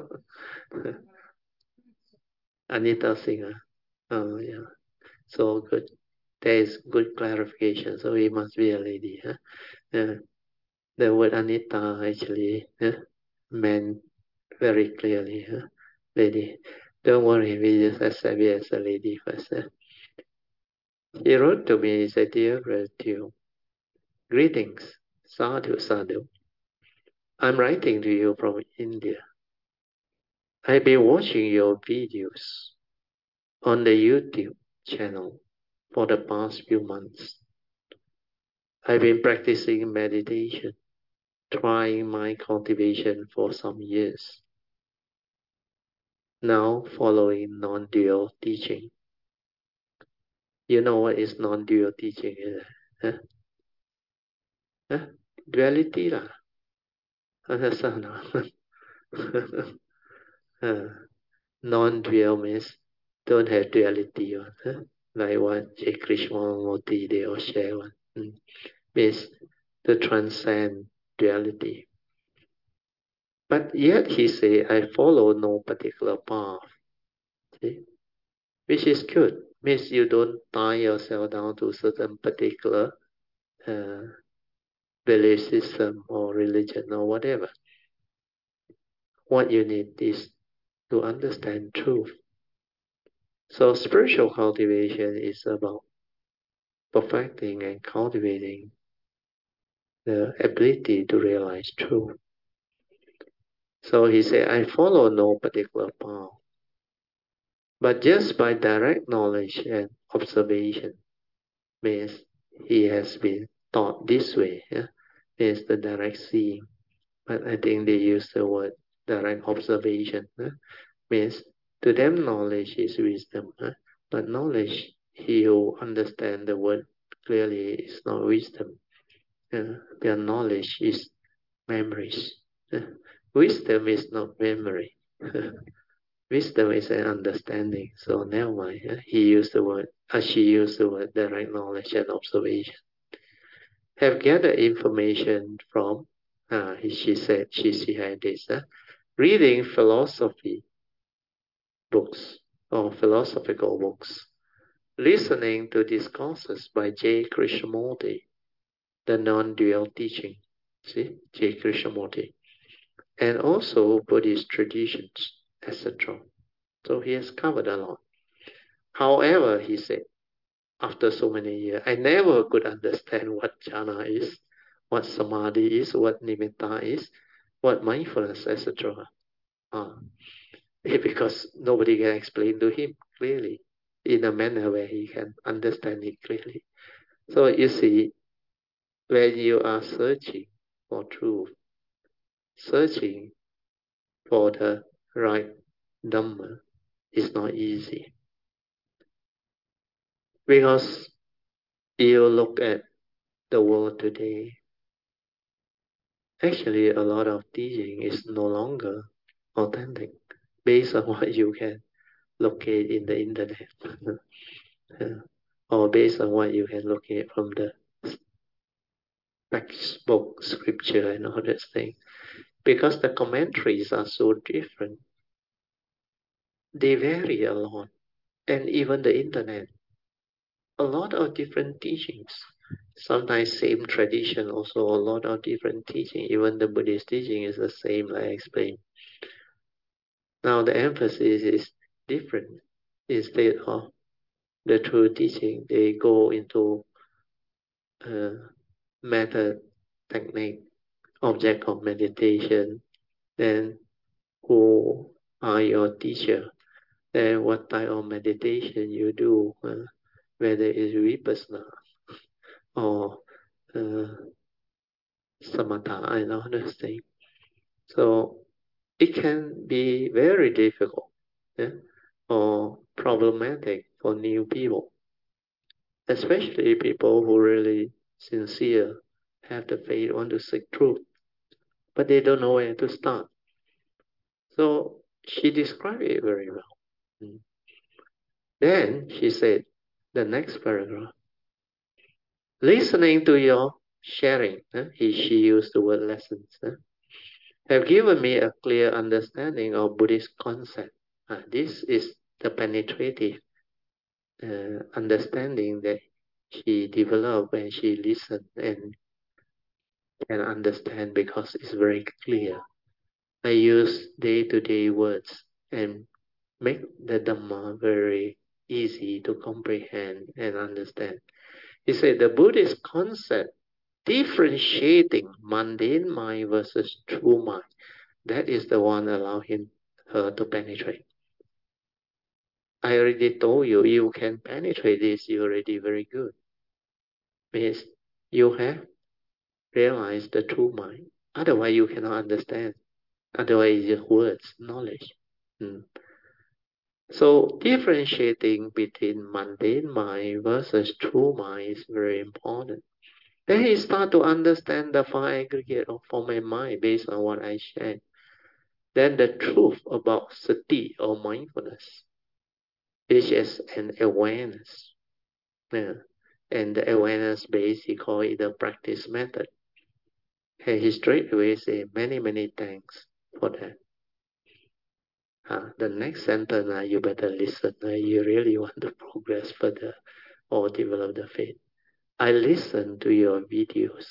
Anita Singh. Oh yeah, so good. There is good clarification. So it must be a lady. The word Anita actually meant very clearly lady. Don't worry, we just accept it as a lady first. He wrote to me, he said, "Dear relative, greetings, sadhu sadhu. I'm writing to you from India. I've been watching your videos on the YouTube channel for the past few months. I've been practicing meditation, trying mind cultivation for some years. Now following non-dual teaching. You know what is non-dual teaching? Huh? Huh? Duality lah. Understand? uh, non-dual means don't have duality one. Like what J. Krishnamurti they all share one. Means to transcend duality. But yet he say, I follow no particular path. See? Which is good. Means you don't tie yourself down to certain particular uh, belief system or religion or whatever. What you need is to understand truth. So spiritual cultivation is about perfecting and cultivating the ability to realize truth. So he said, I follow no particular path, but just by direct knowledge and observation means he has been taught this way. Yeah? Means the direct seeing. But I think they use the word direct observation. Means to them knowledge is wisdom. But knowledge, he who understand the word clearly is not wisdom. Their knowledge is memories. Wisdom is not memory. Wisdom is an understanding. So never mind. He used the word, she used the word direct knowledge and observation. Have gathered information from, she said, she had this, reading philosophy books or philosophical books, listening to discourses by J. Krishnamurti, the non-dual teaching. See, J. Krishnamurti. And also Buddhist traditions, etc. So he has covered a lot. However, he said, after so many years, I never could understand what jhana is, what samadhi is, what nimitta is, what mindfulness, etc. are. Because nobody can explain to him clearly in a manner where he can understand it clearly. So you see, when you are searching for truth, searching for the right Dhamma is not easy. Because you look at the world today, actually a lot of teaching is no longer authentic based on what you can locate in the internet. Yeah. Or based on what you can locate from the textbook, scripture, and all that thing. Because the commentaries are so different, they vary a lot. And even the internet, a lot of different teachings. Sometimes same tradition, also a lot of different teaching. Even the Buddhist teaching is the same, I explained. Now the emphasis is different. Instead of the true teaching, they go into uh, method, technique, object of meditation, then who are your teacher, then what type of meditation you do, whether it's vipassana or uh, samatha and other things. So it can be very difficult, yeah, or problematic for new people, especially people who really sincere, have the faith, want to seek truth, but they don't know where to start. So she described it very well. Mm. Then she said, the next paragraph, listening to your sharing, she used the word lessons, have given me a clear understanding of Buddhist concept. This is the penetrative understanding that she developed when she listened and can understand because it's very clear. I use day-to-day words and make the Dhamma very easy to comprehend and understand. He said the Buddhist concept differentiating mundane mind versus true mind. That is the one allowing her to penetrate. I already told you, you can penetrate this, you're already very good. Means you have realized the true mind. Otherwise, you cannot understand. Otherwise, it's just words, knowledge. Mm. So, differentiating between mundane mind versus true mind is very important. Then he start to understand the five aggregate of form and mind based on what I shared. Then the truth about sati or mindfulness is just an awareness. Yeah. And the awareness base, he call it the practice method. And he straight away say many, many thanks for that. The next sentence, you better listen. You really want to progress further or develop the faith. I listen to your videos.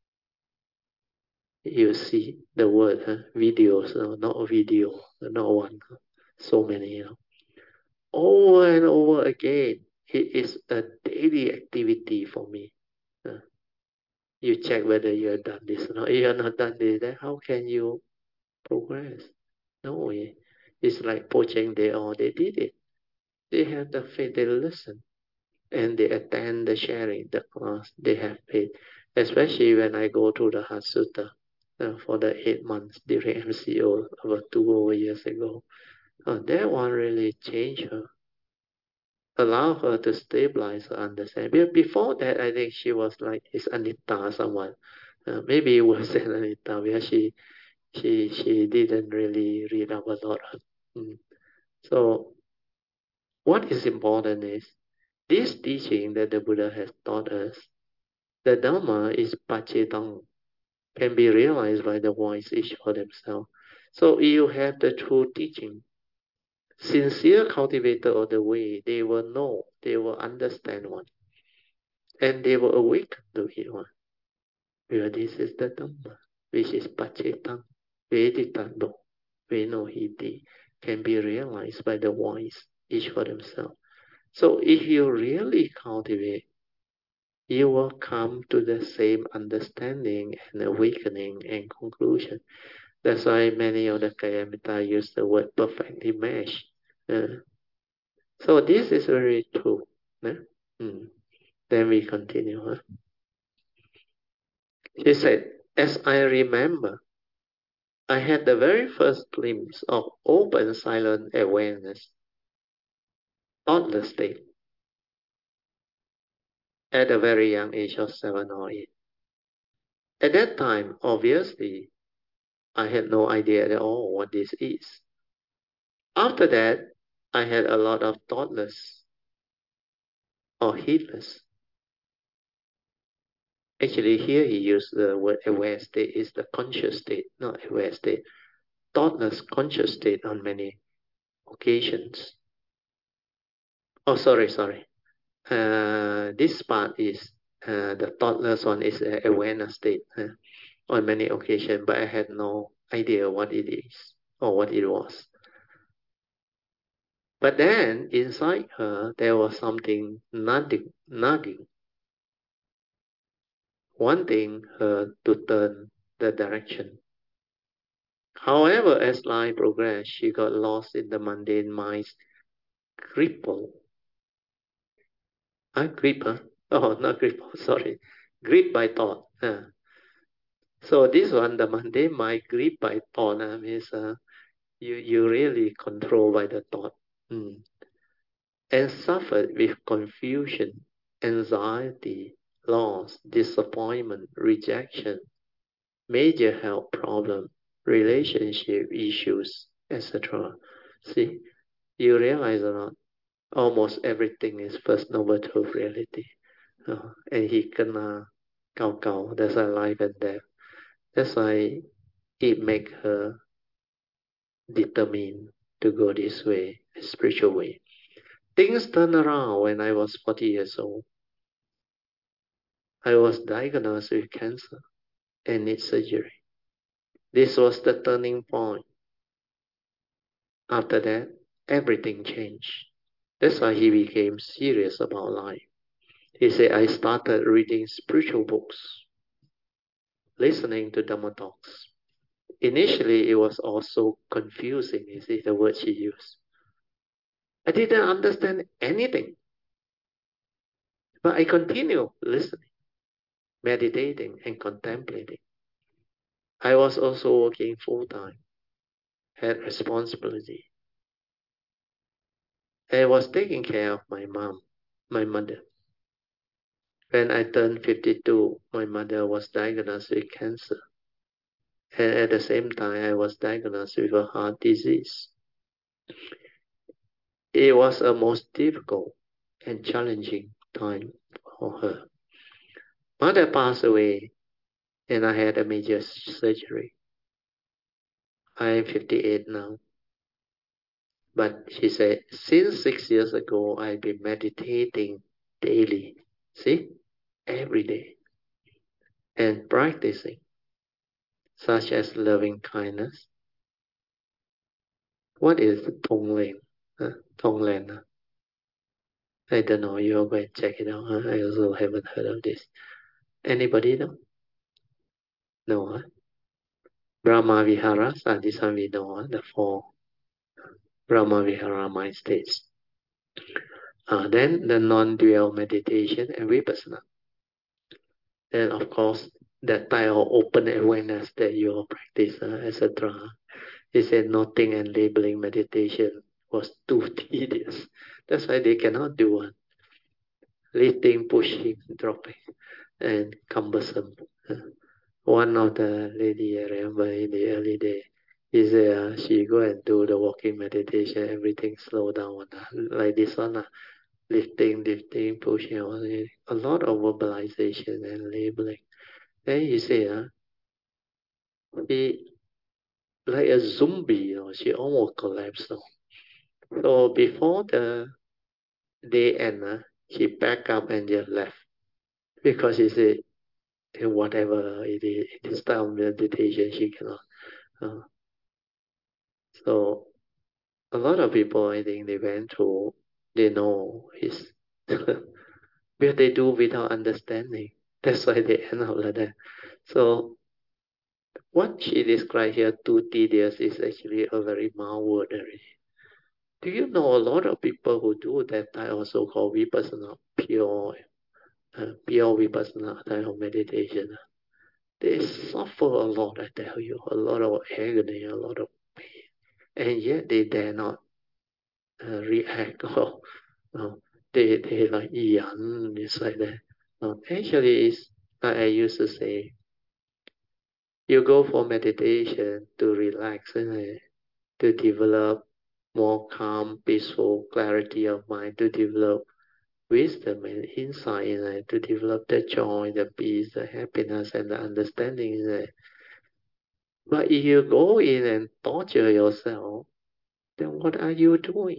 You see the word videos, not video, not one, so many. Over and over again. It is a daily activity for me. Uh, you check whether you have done this or not. If you have not done this, then how can you progress? No way. It's like Pocheng, they did it. They have the faith, they listen, and they attend the sharing, the class, they have faith. Especially when I go to the Hatsuta for the 8 months during MCO about 2 years ago. That one really changed her, allow her to stabilize her understanding. Before that, I think she was like, is Anita someone? Maybe it was Anita because she didn't really read up a lot. Mm. So what is important is this teaching that the Buddha has taught us. The Dhamma is Pachitang, can be realized by the wise each for themselves. So you have the true teaching. Sincere cultivator of the way, they will know, they will understand one, and they will awaken to it one. Because this is the Dhamma, which is Pachitang, Veditando, Venohiti, can be realized by the wise each for themselves. So if you really cultivate, you will come to the same understanding and awakening and conclusion. That's why many of the Kayamita use the word perfectly meshed. So this is very true. Mm. Then we continue. She said, as I remember, I had the very first glimpse of open silent awareness, thoughtless state. at a very young age of 7 or 8. At that time, obviously, I had no idea at all what this is. After that, I had a lot of thoughtless or heedless. Actually, here he used the word aware state is the conscious state, not aware state. Thoughtless conscious state on many occasions. Oh, sorry. This part is the thoughtless one is awareness state on many occasions, but I had no idea what it is or what it was. But then inside her, there was something nagging, wanting her to turn the direction. However, as life progressed, she got lost in the mundane mind's cripple. Grip, huh? Oh, not cripple, sorry. Grip by thought. So this one, the mundane mind grip by thought means you really control by the thought. And suffered with confusion, anxiety, loss, disappointment, rejection, major health problem, relationship issues, etc. See, you realize or not, almost everything is First Noble Truth reality. And he kena kau, that's why life and death. That's why it make her determined to go this way, a spiritual way. Things turned around when I was 40 years old. I was diagnosed with cancer and need surgery. This was the turning point. After that, everything changed. That's why he became serious about life. He said, I started reading spiritual books, listening to Dhamma talks. Initially, it was also confusing, you see, the word she used. I didn't understand anything, but I continued listening, meditating, and contemplating. I was also working full time, had responsibility. I was taking care of my mother. When I turned 52, my mother was diagnosed with cancer. And at the same time, I was diagnosed with a heart disease. It was a most difficult and challenging time for her. Mother passed away, and I had a major surgery. I am 58 now. But she said, since 6 years ago, I've been meditating daily. See? Every day. And practicing, such as loving kindness. What is Tonglen? Tonglen. I don't know. You'll go and check it out. I also haven't heard of this. Anybody know? No. Brahma Viharas, this one we know, the four Brahma Vihara mind states. Then the non-dual meditation and vipassana. Then of course that type of open awareness that you practice, etc. He said noting and labeling meditation was too tedious. That's why they cannot do one. Lifting, pushing, dropping, and cumbersome. One of the lady I remember in the early day, he said she go and do the walking meditation, everything slow down like this one, lifting, pushing, a lot of verbalization and labeling. Then he said, he like a zombie, she almost collapsed. So before the day end, she packed up and just left because she said, whatever it is, this type of meditation, she cannot. Uh, so a lot of people, I think they went through, they know is, but they do without understanding. That's why they end up like that. So what she described here, too tedious, is actually a very mild word already. Do you know a lot of people who do that type of so-called vipassana, pure vipassana type of meditation? They suffer a lot, I tell you, a lot of agony, a lot of pain, and yet they dare not react or they like yan, it's like that. Actually, it's like I used to say, you go for meditation to relax, isn't it? To develop more calm, peaceful clarity of mind, to develop wisdom and insight, isn't it? To develop the joy, the peace, the happiness, and the understanding, isn't it? But if you go in and torture yourself, then what are you doing?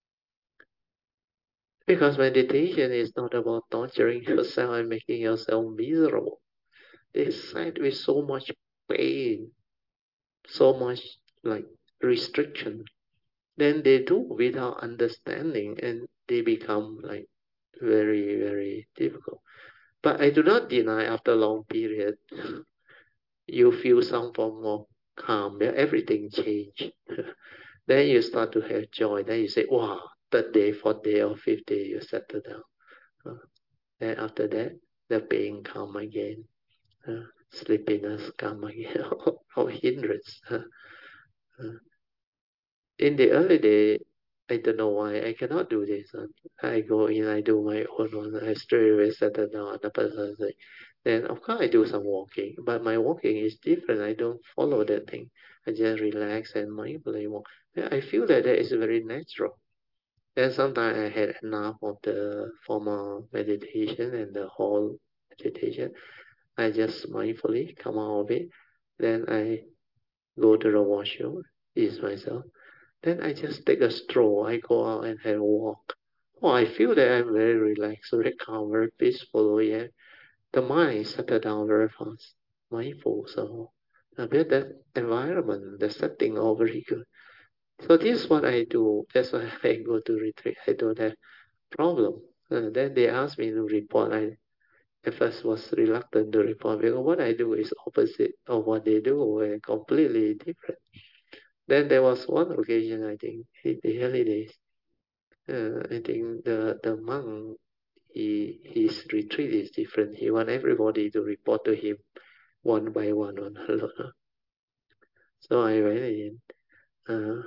Because meditation is not about torturing yourself and making yourself miserable. It's said with so much pain, so much like restriction. Then they do without understanding and they become like very, very difficult. But I do not deny after a long period, you feel some form of calm, yeah, everything change. Then you start to have joy. Then you say, wow, third day, fourth day, or fifth day, you settle down. Uh, Then after that, the pain come again, sleepiness come again, or hindrance. Uh, in the early day, I don't know why I cannot do this. I go in, I do my own one, I straight away settle down on the person. Then of course I do some walking, but my walking is different. I don't follow that thing. I just relax and mindfully walk. Then I feel that that is very natural. Then sometimes I had enough of the formal meditation and the whole meditation. I just mindfully come out of it. Then I go to the washroom, ease myself. Then I just take a stroll. I go out and have a walk. Oh, I feel that I'm very relaxed, very calm, very peaceful. Yeah, the mind settle down very fast, mindful. So a bit that environment, the setting, all very good. So this is what I do. That's why I go to retreat. I don't have problem. Then they asked me to report. I at first was reluctant to report because what I do is opposite of what they do and completely different. Then there was one occasion, I think, in the early days. I think the monk, his retreat is different. He want everybody to report to him one by one on alone. So I went in. Uh,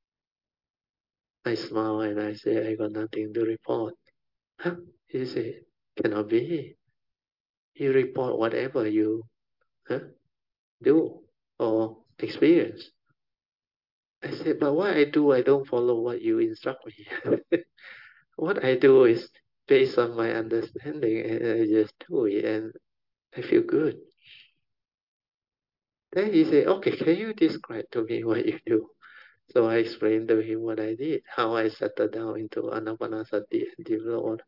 I smile and I say I got nothing to report. Huh? He said, cannot be. You report whatever you huh, do or experience. I said, but what I do, I don't follow what you instruct me. What I do is based on my understanding, and I just do it, and I feel good. Then he said, okay, can you describe to me what you do? So I explained to him what I did, how I settled down into Anapanasati and developed.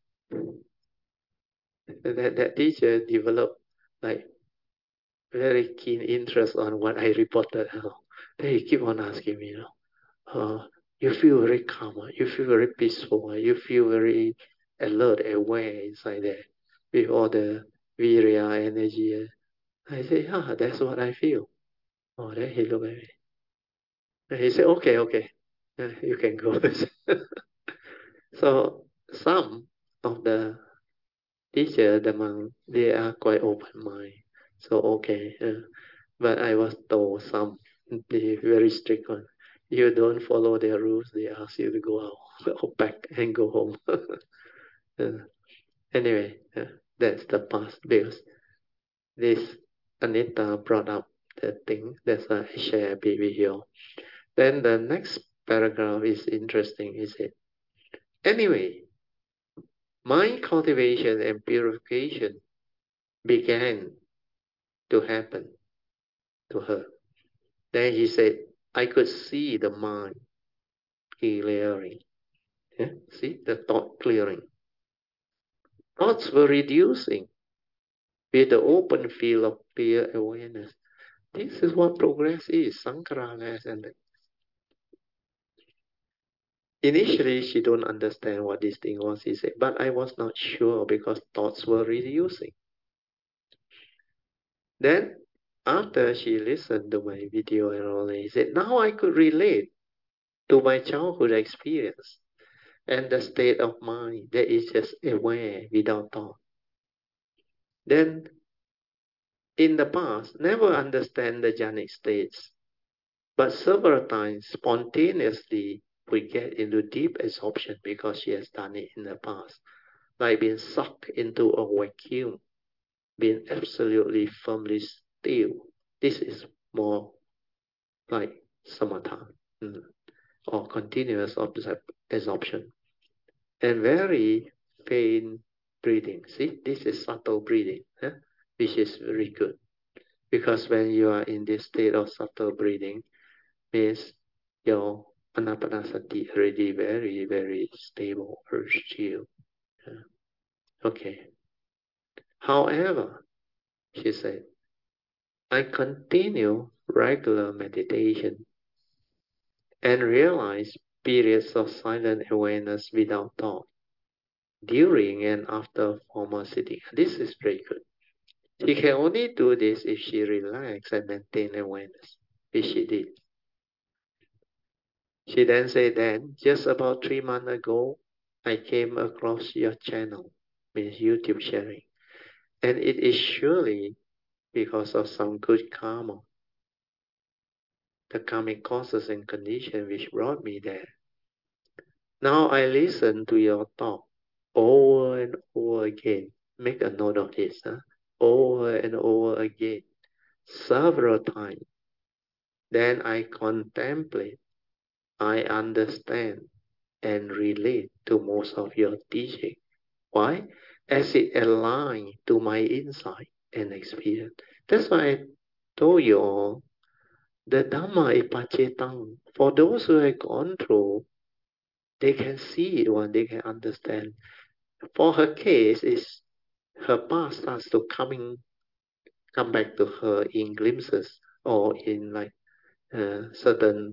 That teacher developed like very keen interest on what I reported. Then he keep on asking me, you feel very calm, you feel very peaceful, you feel very alert, aware inside there with all the virya energy. I say, yeah, that's what I feel. Oh, then he looked at me. And he said, okay, okay, you can go. So some of the teacher, the monk, they are quite open mind. So okay, but I was told some they very strict one. You don't follow their rules, they ask you to go out or back and go home. Anyway, that's the past because this Anita brought up the thing that's why I share a bit with you. Then the next paragraph is interesting, is it? Anyway, mind cultivation and purification began to happen to her. Then he said, I could see the mind clearing. Yeah? See the thought clearing. Thoughts were reducing with the open field of clear awareness. This is what progress is. Sankara has, and initially she don't understand what this thing was. He said, but I was not sure because thoughts were reducing. Then after she listened to my video and all, he said, now I could relate to my childhood experience and the state of mind that is just aware without thought. Then in the past, never understand the jhanic states, but several times spontaneously we get into deep absorption because she has done it in the past. like being sucked into a vacuum, being absolutely firmly still. This is more like samatha, or continuous absorption, and very faint breathing. See, this is subtle breathing, which is very good, because when you are in this state of subtle breathing, means your anapanasati already very, very stable or chill. Yeah. Okay. However, she said, I continue regular meditation and realize periods of silent awareness without thought during and after formal sitting. This is very good. She can only do this if she relaxes and maintains awareness, which she did. She then said, then, just about 3 months ago, I came across your channel, means YouTube sharing, and it is surely because of some good karma, the karmic causes and conditions which brought me there. Now I listen to your talk over and over again. Make a note of this, over and over again, several times. Then I contemplate, I understand, and relate to most of your teaching. Why? As it aligns to my insight and experience. That's why I told you all, the Dhamma is Pacetang. For those who have gone through, they can see it when they can understand. For her case, is her past starts to come back to her in glimpses or in like certain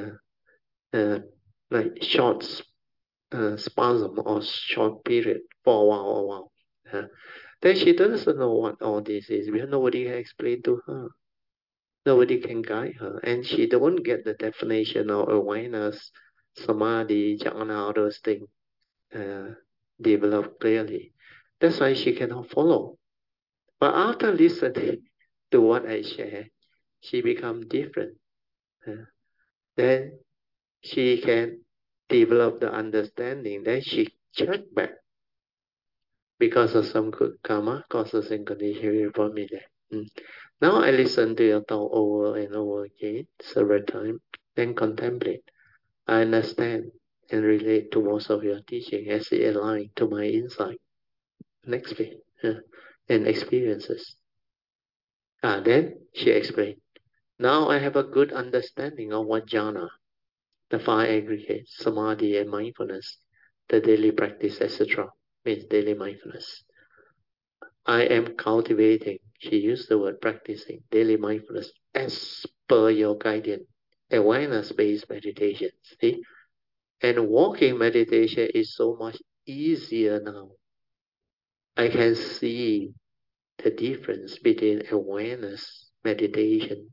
uh, like short spasm or short period for a while. Then she doesn't know what all this is because nobody can explain to her. Nobody can guide her, and she don't get the definition of awareness, samadhi, jhana, all those things uh, developed clearly. That's why she cannot follow. But after listening to what I share, she become different. Uh, then she can develop the understanding. Then she check back because of some good karma, causes and conditions brought me there. Now I listen to your talk over and over again, several times, then contemplate. I understand and relate to most of your teaching as it aligns to my insight, next bit, and experiences. Then she explained. Now I have a good understanding of what jhana, the five aggregates, samadhi and mindfulness, the daily practice, etc., means daily mindfulness. I am cultivating, she used the word practicing, daily mindfulness as per your guidance, awareness-based meditation. See? And walking meditation is so much easier now. I can see the difference between awareness, meditation,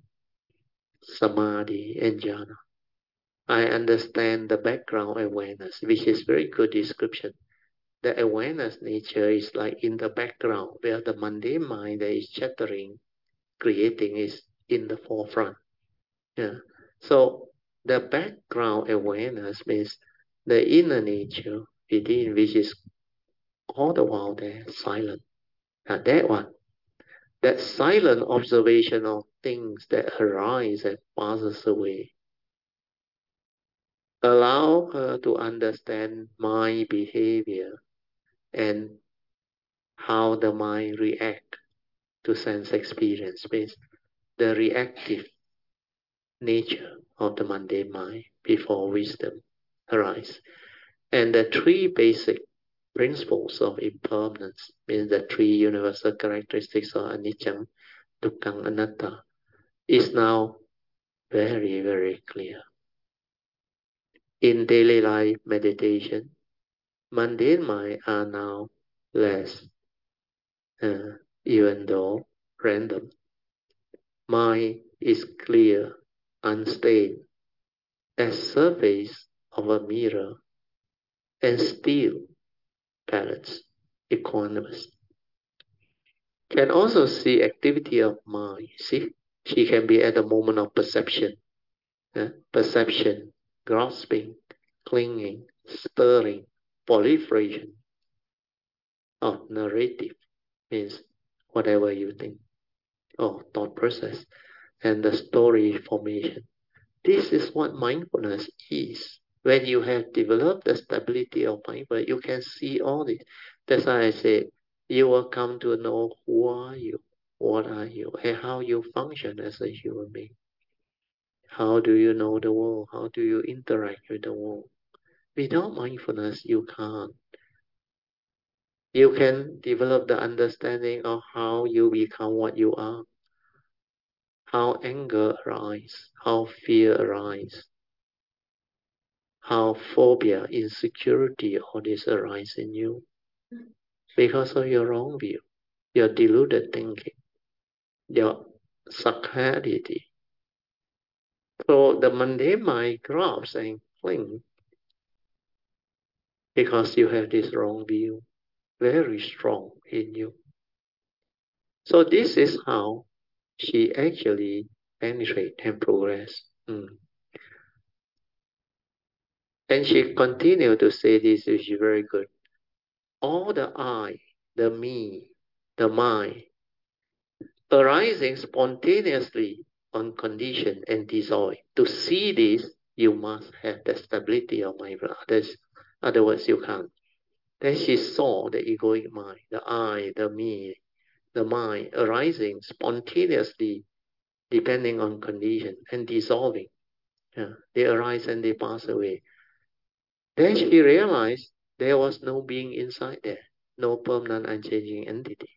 samadhi, and jhana. I understand the background awareness, which is very good description. The awareness nature is like in the background, where the mundane mind that is chattering, creating is in the forefront. Yeah. So the background awareness means the inner nature within, which is all the while there, silent. That one, that silent observation of things that arise and passes away, allow her to understand my behavior and how the mind react to sense experience, means the reactive nature of the mundane mind before wisdom arise. And the three basic principles of impermanence, means the three universal characteristics of anicca, dukkha, anatta, is now very, very clear. In daily life meditation, mundane mind are now less, even though random. Mind is clear, unstained, as surface of a mirror, and still balanced, equanimous. Can also see activity of mind. See, she can be at the moment of perception, perception, grasping, clinging, stirring, proliferation. or narrative means whatever you think or thought process and the story formation. This is what mindfulness is. When you have developed the stability of mindfulness, you can see all this. That's why I say you will come to know who are you, what are you, and how you function as a human being. How do you know the world? How do you interact with the world? Without mindfulness, you can't. You can develop the understanding of how you become what you are, how anger arises, how fear arises, how phobia, insecurity, all this arise in you because of your wrong view, your deluded thinking, your sacrality. So the mundane mind grabs and clings because you have this wrong view very strong in you. So this is how she actually penetrate and progress. And she continued to say this, which is very good. All the I, the me, the mind, arising spontaneously on condition and dissolve. To see this, you must have the stability of mind. Otherwise, you can't. Then she saw the egoic mind, the I, the me, the mind arising spontaneously depending on condition and dissolving. Yeah, they arise and they pass away. Then she realized there was no being inside there, no permanent unchanging entity.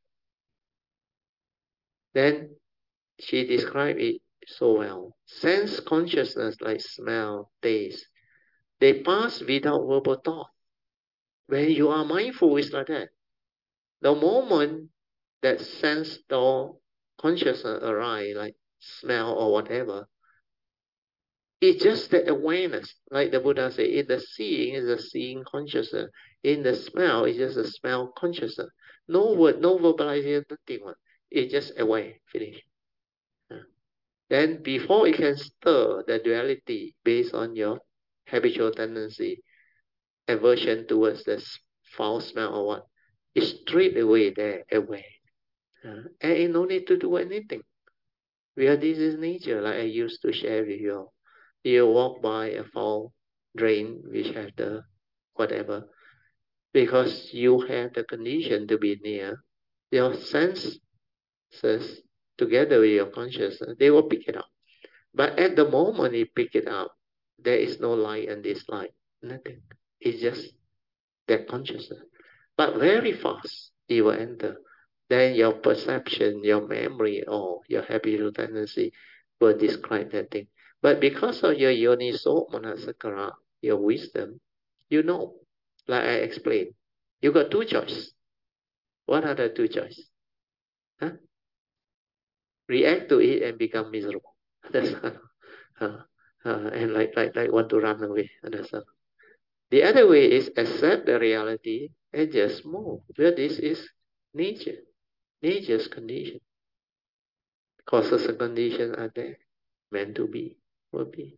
Then she described it so well. Sense consciousness like smell, taste, they pass without verbal thought. When you are mindful, it's like that. The moment that sense or consciousness arise, like smell or whatever, it's just the awareness. Like the Buddha said, in the seeing is a seeing consciousness. In the smell, it's just a smell consciousness. No word, no verbalization, nothing. It's just aware, finish. Then before it can stir the duality based on your habitual tendency, aversion towards the foul smell or what, it's straight away there, aware. And it no need to do anything. Where this is nature, like I used to share with you. You walk by a foul drain which have the whatever, because you have the condition to be near, your senses together with your consciousness, they will pick it up. But at the moment you pick it up, there is no light and dislike, nothing. It's just that consciousness. But very fast it will enter. Then your perception, your memory, or your habitual tendency will describe that thing. But because of your yoniso manasakara, your wisdom, you know, like I explained, you got two choices. What are the two choices? Huh? React to it and become miserable. That's and like want to run away. That's The other way is accept the reality and just move. Well, this is nature, nature's condition. Causes and conditions are there, meant to be, will be.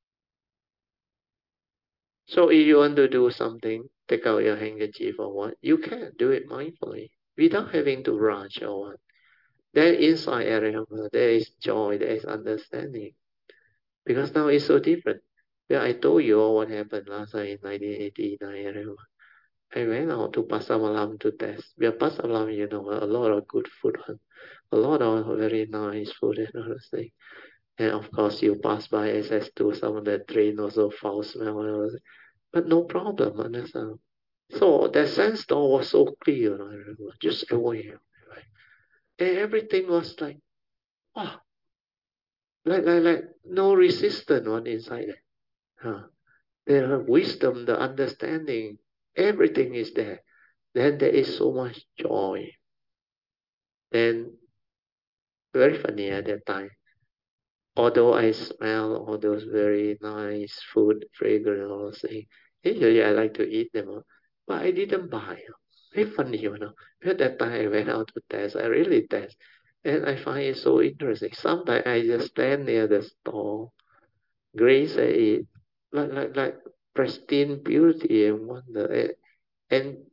So if you want to do something, take out your handkerchief or what, you can do it mindfully without having to rush or what. Then inside area, there is joy, there is understanding. Because now it's so different. Well, I told you all what happened last time in 1989. I went out to Pasar Malam to test. Yeah, Pasar Malam, a lot of good food, a lot of very nice food and all those things. And of course, you pass by SS2, some of the train also foul smell, and all that. But no problem, understand? So that sense door was so clear, I remember, just aware. Right? And everything was like, wow, like no resistance one inside there. Huh? The wisdom, the understanding, everything is there. Then there is so much joy. Then very funny at that time. Although I smell all those very nice food, fragrant, all those things, usually I like to eat them, but I didn't buy. Very funny. At that time I went out to test. I really test, and I find it so interesting. Sometimes I just stand near the store, gaze at it, like pristine beauty, and wonder. And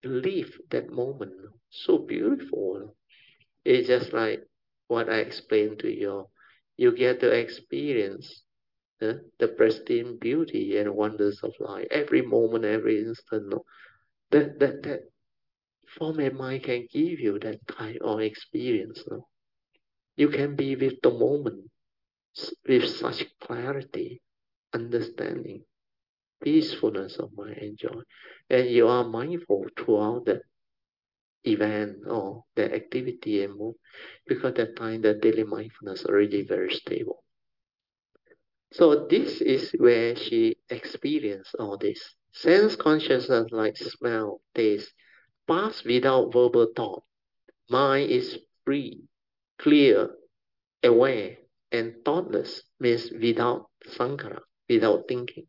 live that moment. So beautiful. It's just like what I explained to you. You get to experience the pristine beauty and wonders of life every moment, every instant. No? That form and mind can give you that kind of experience. No? You can be with the moment with such clarity, understanding, peacefulness of mind and joy. And you are mindful throughout the event or the activity and move because that time the daily mindfulness already very stable. So this is where she experienced all this. Sense consciousness like smell, taste, pass without verbal thought. Mind is free, clear, aware, and thoughtless means without sankhara, without thinking.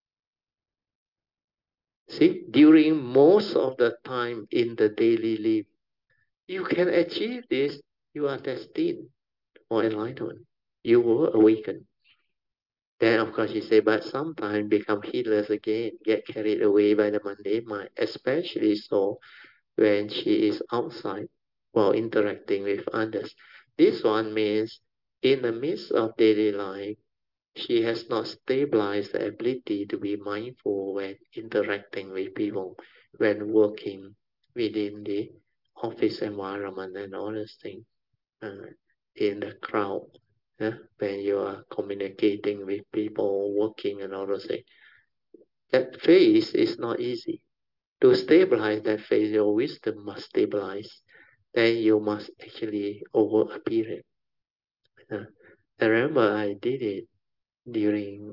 See, during most of the time in the daily life, you can achieve this, you are destined for enlightenment. You will awaken. Then, of course, you say, but sometimes become heedless again, get carried away by the mundane mind, especially so when she is outside while interacting with others. This one means in the midst of daily life, she has not stabilized the ability to be mindful when interacting with people, when working within the office environment and all those things, in the crowd, when you are communicating with people, working and all those things. That phase is not easy. To stabilize that phase, your wisdom must stabilize. Then you must actually over a period. Uh, I remember I did it during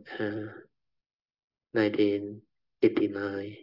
1989.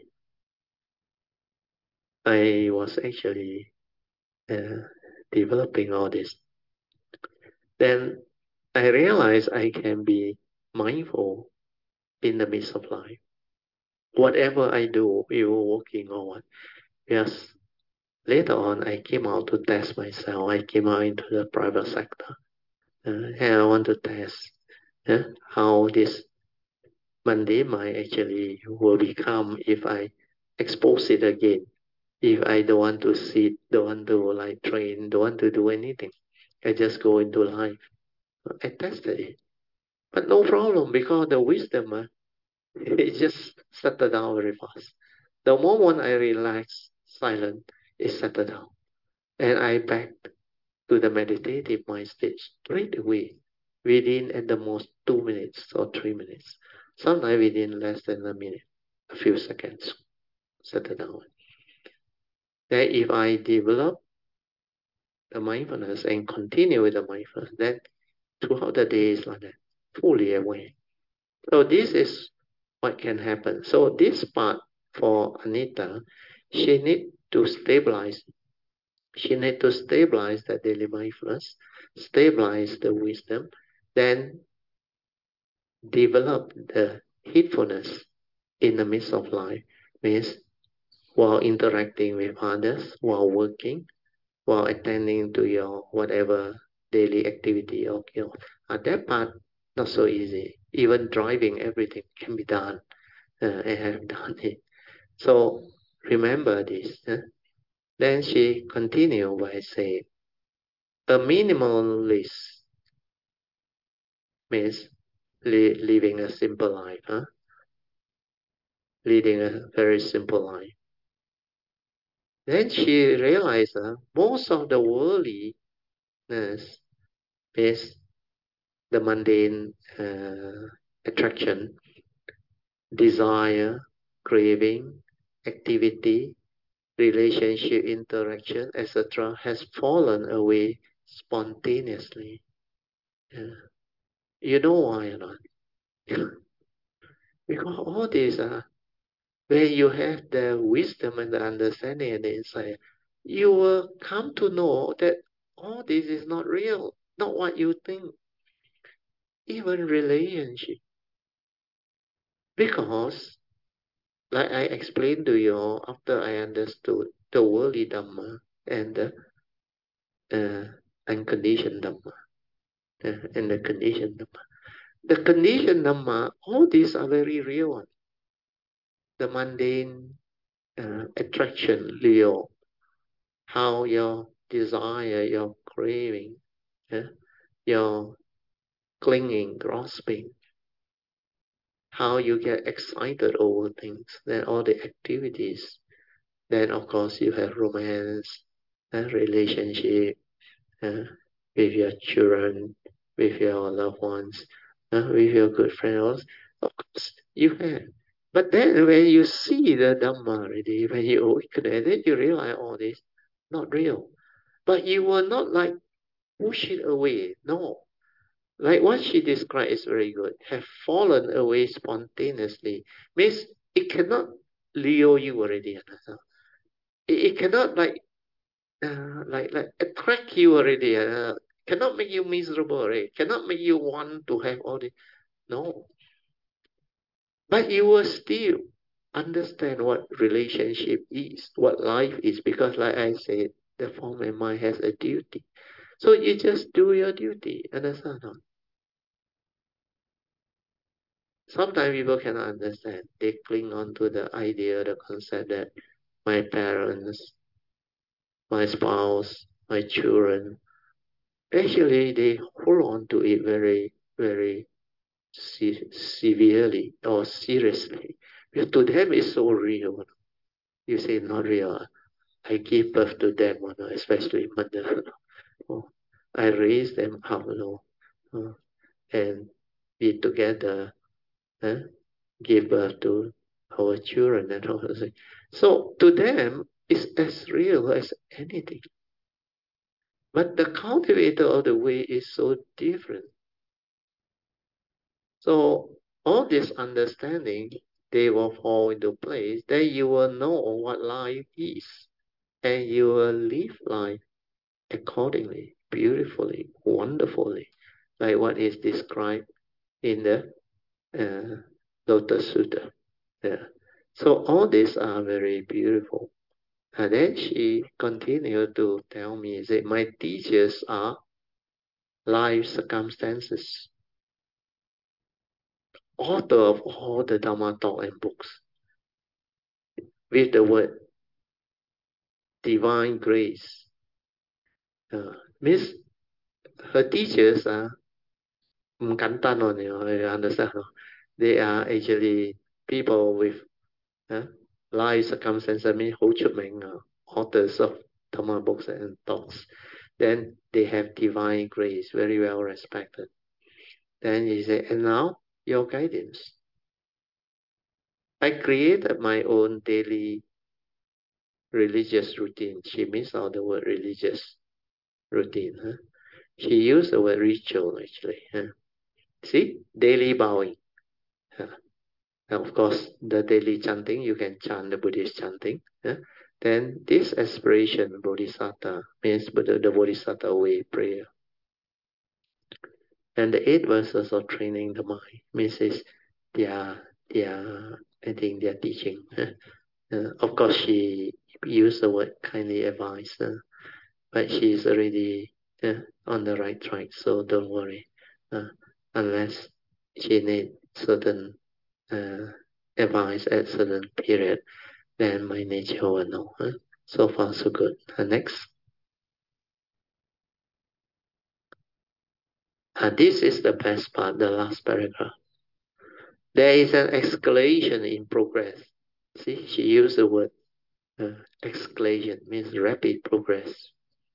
I was actually uh, developing all this. Then I realized I can be mindful in the midst of life. Whatever I do, even working or what. Yes, later on, I came out to test myself. I came out into the private sector. And I want to test how this mundane mind actually will become if I expose it again. If I don't want to sit, don't want to like train, don't want to do anything, I just go into life. I tested it, but no problem because the wisdom, it just settled down very fast. The moment I relax, silent, it settled down, and I back to the meditative mind state straight away, within at the most 2 minutes or 3 minutes, sometimes within less than a minute, a few seconds, settle down. Then if I develop the mindfulness and continue with the mindfulness, then throughout the day is like that, fully aware. So this is what can happen. So this part for Anita, she need to stabilize. She need to stabilize the daily mindfulness, stabilize the wisdom, then develop the heedfulness in the midst of life. Means while interacting with others, while working, while attending to your whatever daily activity or that part not so easy. Even driving, everything can be done. I have done it. So remember this. Then she continued by saying, a minimalist means living a simple life, leading a very simple life. Then she realized most of the worldliness is the mundane attraction, desire, craving, activity, relationship, interaction, etc., has fallen away spontaneously. Yeah. You know why or not? Because all these are where you have the wisdom and the understanding and the insight, you will come to know that all this is not real, not what you think, even relationship. Because, like I explained to you after I understood the worldly Dhamma and the uh, unconditioned Dhamma and the conditioned Dhamma. The conditioned Dhamma, all these are very real. The mundane attraction, Leo, how your desire, your craving, yeah, your clinging, grasping, how you get excited over things, then all the activities. Then, of course, you have romance, relationship, uh, with your children, with your loved ones, with your good friends. Of course, you have. But then when you see the Dhamma already, when you awaken, then you realize all this not real. But you will not like push it away. No. Like what she described is very good. Have fallen away spontaneously. Means it cannot lure you already. It cannot like attract you already. Cannot make you miserable already. Cannot make you want to have all this. No. But you will still understand what relationship is, what life is, because like I said, the form and mind has a duty. So you just do your duty. Understand? No? Sometimes people cannot understand. They cling on to the idea, the concept that my parents, my spouse, my children, actually they hold on to it very, very severely or seriously. Because to them it's so real. You say not real. I give birth to them, especially mother. Oh, I raise them up, and we together uh, give birth to our children and all those things. So to them, it's as real as anything. But the cultivator of the way is so different. So all this understanding, they will fall into place. Then you will know what life is, and you will live life accordingly, beautifully, wonderfully, like what is described in the Lotus Sutta. Yeah. So all these are very beautiful. And then she continued to tell me that my teachers are life circumstances, author of all the Dhamma talk and books, with the word divine grace. Means her teachers are cantan on you understand? No? They are actually people with uh, life circumstances. I mean, Ho Chi Minh, authors of Dhamma books and talks. Then they have divine grace, very well respected. Then he said, and now your guidance. I created my own daily religious routine. She missed out the word religious routine. Huh? She used the word ritual actually. Huh? See, daily bowing. Huh? And of course, the daily chanting, you can chant the Buddhist chanting. Huh? Then this aspiration, bodhisattva, means the bodhisattva way prayer. And the 8 verses of training the mind means is their I think their teaching. Of course, she used the word kindly advice, but she is already on the right track, so don't worry. Uh, unless she need certain uh, advice at certain period, then my nature will know. So far, so good. Next. This is the best part, the last paragraph. There is an escalation in progress. See, she used the word escalation, means rapid progress.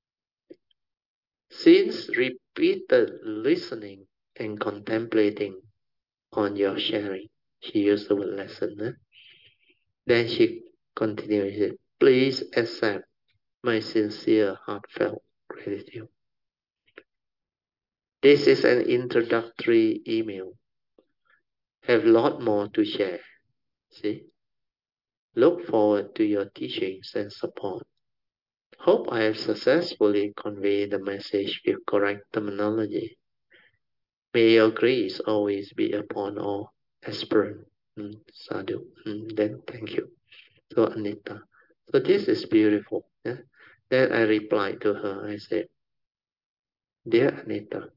Since repeated listening and contemplating on your sharing, she used the word lesson. Then she continued, please accept my sincere, heartfelt gratitude. This is an introductory email. Have a lot more to share. See? Look forward to your teachings and support. Hope I have successfully conveyed the message with correct terminology. May your grace always be upon all aspirant. Sadhu. Then thank you. So Anita. So this is beautiful. Yeah? Then I replied to her. I said, dear Anita,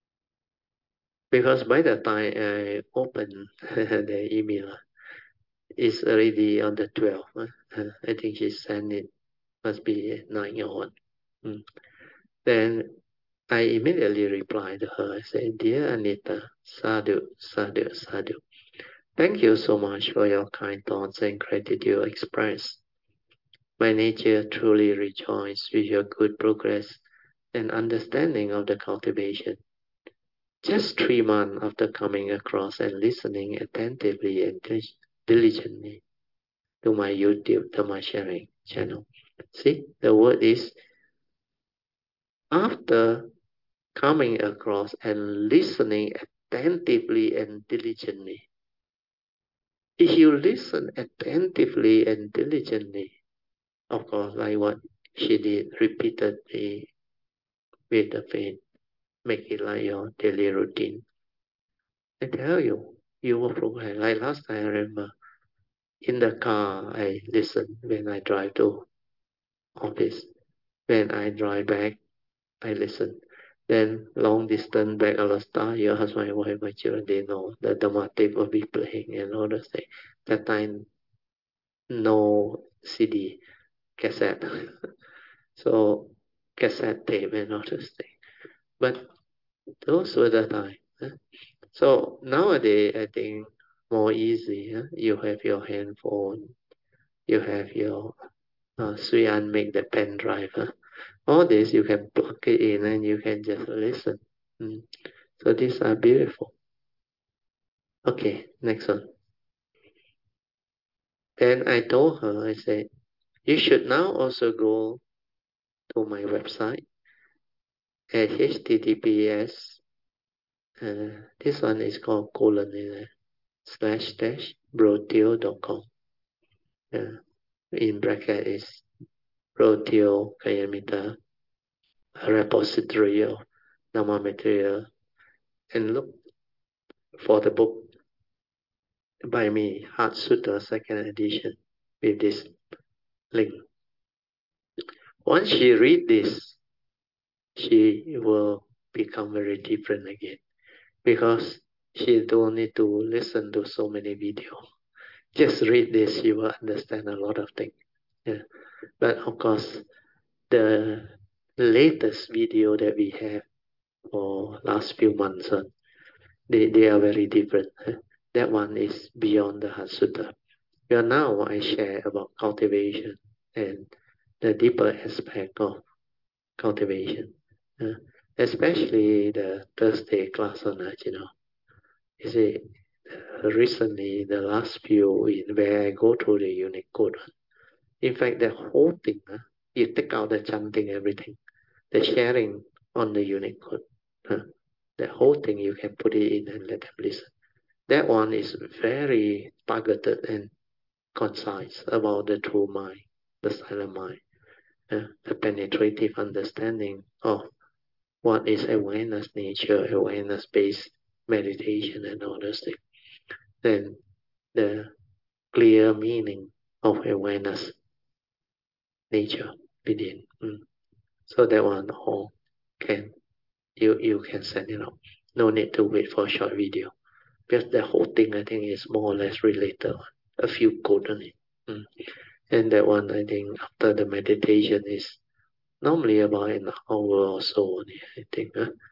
because by the time I opened the email, is already on the 12th. I think she sent it, must be 9 or 1. Then I immediately replied to her. I said, Dear Anita, sadhu, sadhu, sadhu. Thank you so much for your kind thoughts and gratitude expressed. My nature truly rejoices with your good progress and understanding of the cultivation. Just 3 months after coming across and listening attentively and diligently to my YouTube, to my sharing channel. See, the word is after coming across and listening attentively and diligently. If you listen attentively and diligently, of course, like what she did repeatedly with the faith, make it like your daily routine. I tell you, you will progress. Like last time, I remember in the car, I listen when I drive to office. When I drive back, I listen. Then long distance back Alasta, your husband, wife, my children, they know the Dhamma tape will be playing and all those things. That time, no CD, cassette. So cassette tape and all those things. But those were the time. So nowadays, I think more easy. You have your handphone, you have your Suyan make the pen drive. All this you can plug it in and you can just listen. So these are beautiful. Okay, next one. Then I told her, I said, you should now also go to my website at https. This one is called // in bracket is Broteo Kayamita, a repository of Dhamma material, and look for the book by me, Heart Sutta, second edition, with this link. Once she read this, she will become very different again because she don't need to listen to so many videos. Just read this, you will understand a lot of things. Yeah. But of course, the latest video that we have for last few months, they are very different. That one is beyond the Heart Sutta. Well, now I share about cultivation and the deeper aspect of cultivation, especially the Thursday class on that, You see, recently, the last few in where I go through the unique code, in fact, the whole thing, you take out the chanting, everything, the sharing on the unique code, the whole thing you can put it in and let them listen. That one is very targeted and concise about the true mind, the silent mind, the penetrative understanding of what is awareness nature, awareness-based meditation and all those things. Then the clear meaning of awareness nature within. So that one all can you can send it out. No need to wait for a short video. Because the whole thing I think is more or less related. A few code on it. And that one I think after the meditation is normally about an hour or so only, I think.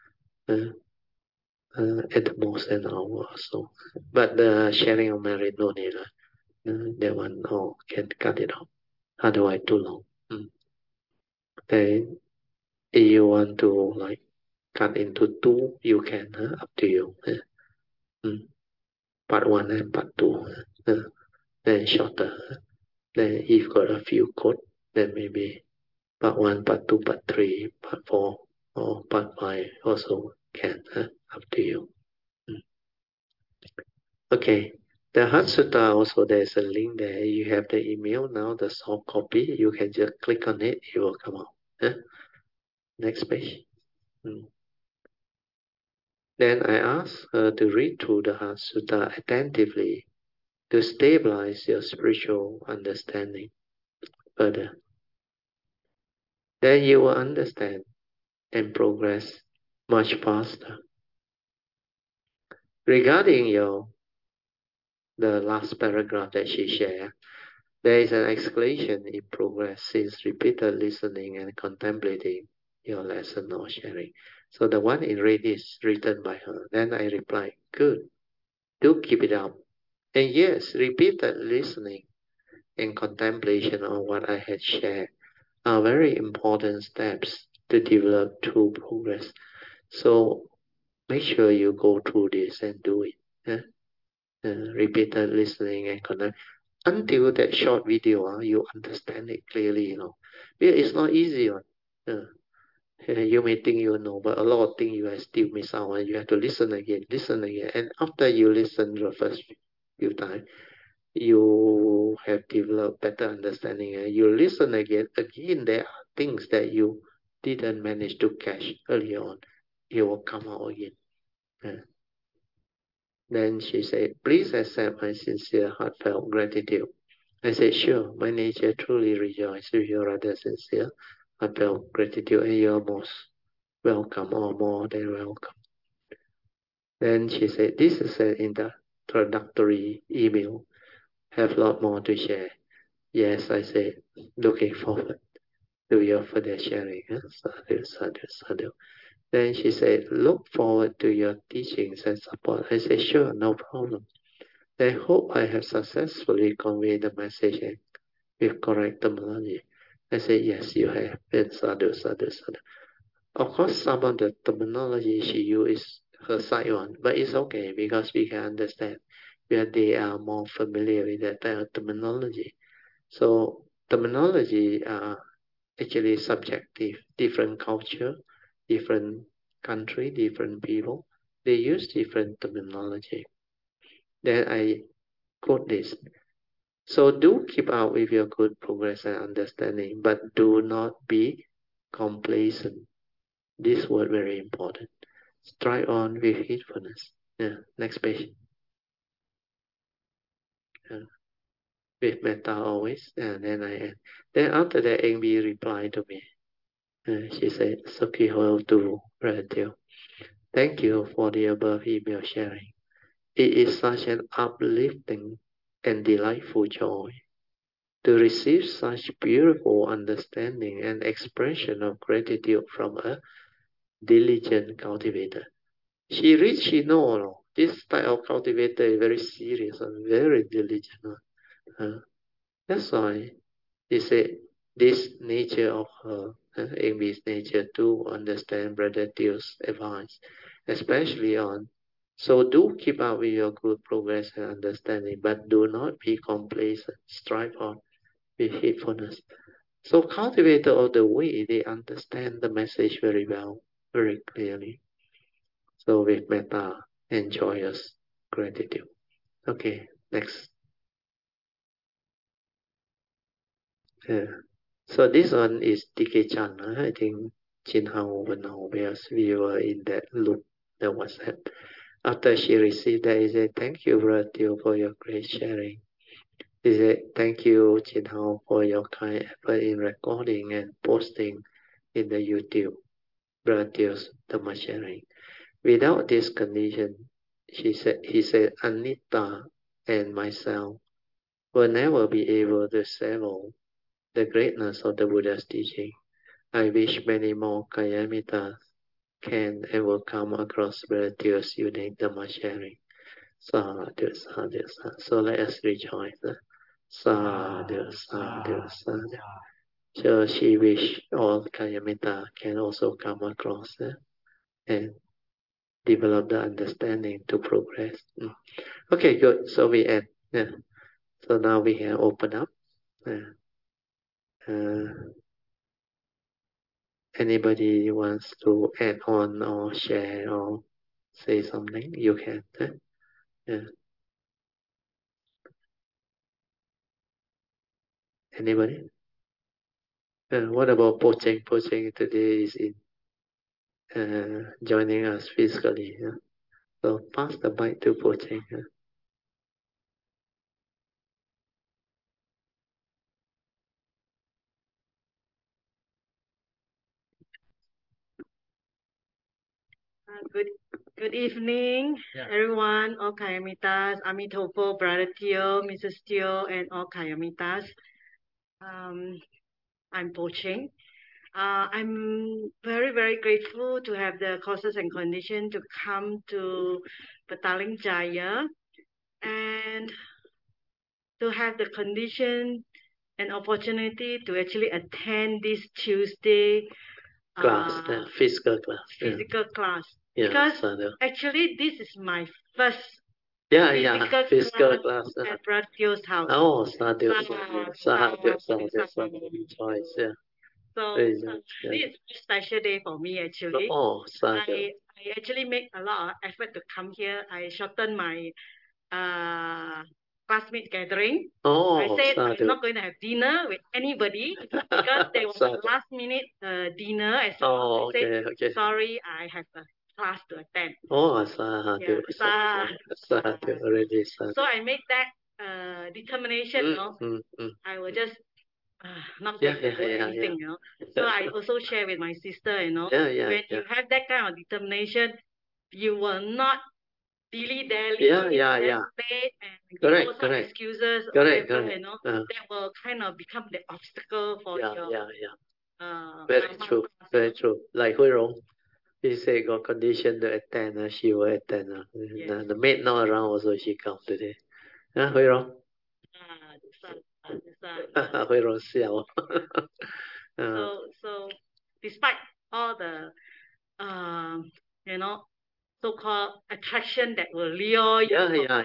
At the most an hour or so. But the sharing of merit no need. That one can cut it off. Otherwise too long. Then if you want to like cut into two, you can. Up to you. Part one and part two. Then shorter. Then if you've got a few code, then maybe part one, part two, part three, part four, or part five also can. Up to you. Okay. The Heart Sutta also there's a link there. You have the email now, the soft copy. You can just click on it, it will come out. Next page. Then I asked her to read through the Heart Sutta attentively to stabilize your spiritual understanding further. Then you will understand and progress much faster. Regarding your the last paragraph that she shared. There is an escalation in progress since repeated listening and contemplating your lesson or sharing. So the one in red is written by her. Then I reply, good, do keep it up. And yes, repeated listening and contemplation on what I had shared are very important steps to develop true progress. So make sure you go through this and do it. Yeah? Repeated listening and contemplation until that short video, you understand it clearly, Yeah, it's not easy. You may think you know, but a lot of things you have still miss out, and you have to listen again. And after you listen the first few times, you have developed better understanding. And you listen again, there are things that you didn't manage to catch earlier on. It will come out again. Uh, Then she said, please accept my sincere, heartfelt gratitude. I said, sure, my nature truly rejoices with your rather sincere, heartfelt gratitude, and you're most welcome or more than welcome. Then she said, this is an introductory email. Have a lot more to share. Yes, I said, looking forward to your further sharing. Sadhu, sadhu, sadhu. Then she said, look forward to your teachings and support. I said, sure, no problem. I hope I have successfully conveyed the message with correct terminology. I said, yes, you have. And sadhu, sadhu, sadhu. Of course, some of the terminology she used is her side one, but it's okay because we can understand where they are more familiar with that type of terminology. So terminology are actually subjective. Different culture, different country, different people, they use different terminology. Then I quote this. So do keep up with your good progress and understanding, but do not be complacent. This word very important. Strive on with heedfulness. Yeah, next page. Yeah, with metta always. And then I end. Then after that, Amy replied to me. She said, Sukiho to Radio. Thank you for the above email sharing. It is such an uplifting and delightful joy to receive such beautiful understanding and expression of gratitude from a diligent cultivator. She know, this type of cultivator is very serious and very diligent. Uh, that's why he said this nature of her, Amy's nature to understand Brother Tio's advice, especially on. So do keep up with your good progress and understanding, but do not be complacent. Strive on with heedfulness. So cultivator of the way, they understand the message very well, very clearly. So with metta and joyous gratitude. Okay, next. Yeah. So this one is TK Chan. I think Jin Hao will know because we were in that loop, the WhatsApp. After she received that, he said, thank you, Brother Teo, for your great sharing. He said, thank you, Jin Hao, for your kind effort in recording and posting in the YouTube, Brother Teo's Dhamma sharing. Without this condition, he said, Anita and myself will never be able to savor the greatness of the Buddha's teaching. I wish many more Kayamitas can and will come across relatives unique Dhamma sharing. Sadhu, sadhu, sadhu. So let us rejoice. Sadhu, sadhu, sadhu. So she wish all Kayamita can also come across and develop the understanding to progress. Okay, good. So we end. Yeah. So now we can open up. Uh, uh, Anybody wants to add on or share or say something, you can. Yeah. Anybody? What about Pocheng? Pocheng today is in joining us physically. Yeah? So pass the mic to Pocheng. Yeah? Good evening, everyone, all Kayamitas, Amitofo, Brother Teo, Mrs. Teo, and all Kayamitas. I'm Po Cheng. I'm very, very grateful to have the causes and condition to come to Petaling Jaya and to have the condition and opportunity to actually attend this Tuesday Class, physical class. class. Yeah, Because sadhu. actually this is my first physical physical class. at Brother Teo's house. Oh, sadhu, Sadhu. choice, yeah. So Very nice, yeah. this is a special day for me actually. Oh, sadhu. I actually make a lot of effort to come here. I shorten my classmate gathering. I Oh, said I'm sadhu. not going to have dinner with anybody because there was a Sadhu. last minute dinner. Oh, I said, okay. sorry, I have a class to attend. Oh, sadhu. Sadhu, really sadhu. So I make that determination, you know. I will just not going to do anything, you know. So I also share with my sister, you know, when you have that kind of determination, you will not dilly-dally late and give all some excuses or whatever, you know, that will kind of become the obstacle for your Very true, very true. Like Hui Rong, he say got condition to attend, she will attend. Yes. The maid not around also she come today. Hui Rong? Hui Rong xiao. So despite all the you know, so-called attraction that will lure you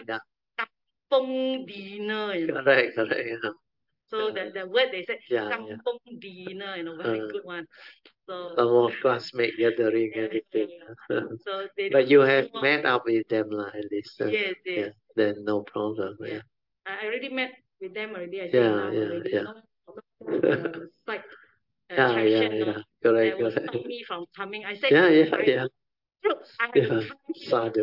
kampung dinner, you know. Correct. So the word they said kampung dinner, you know, very good one. So some more classmate gathering, everything. So but you have met up with them at least. Yes. Yeah, then no problem. Yeah. I already met with them already. I think Yeah, now yeah, already. yeah. Site Yeah, attraction. correct. That will stop me from coming. I said, Yeah. Look, I have Yeah. come here Sadhu.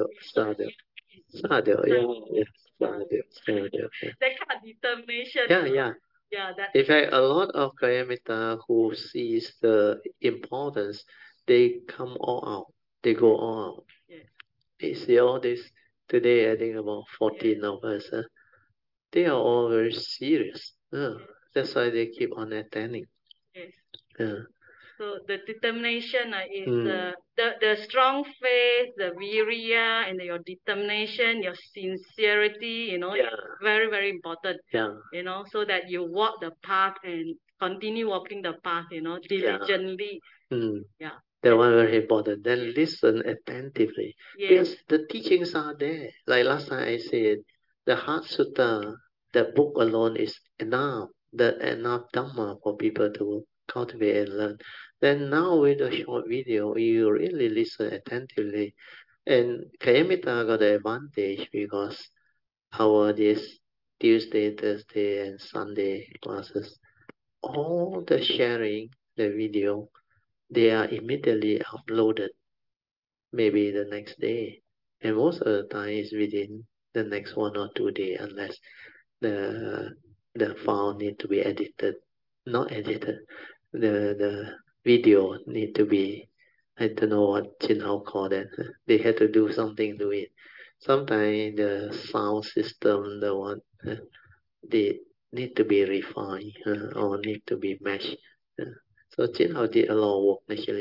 Sadhu, yeah. Sadhu. that kind of determination. Yeah. That In fact, a lot of Kayamita who sees the importance, they come all out. They go all out. yes. You see all this today, I think about 14 of us. They are all very serious. That's why they keep on attending. Yes. Yeah. So the determination is the strong faith, the virya, and your determination, your sincerity, you know, very, very important. Yeah. You know, so that you walk the path and continue walking the path, you know, diligently. Yeah. That one very important. Then listen attentively. Because the teachings are there. Like last time I said, the Heart Sutta, the book alone is enough. Enough Dhamma for people to cultivate and learn. Then now with a short video, you really listen attentively. And Kayamita got the advantage because our this Tuesday, Thursday, and Sunday classes, all the sharing, the video, they are immediately uploaded maybe the next day. And most of the time is within the next 1 or 2 days unless the the file need to be edited. Not edited. The video need to be, I don't know what Jin Hao call that. They had to do something to it. Sometimes the sound system, the one they need to be refined or need to be meshed. So Jin Hao did a lot of work actually.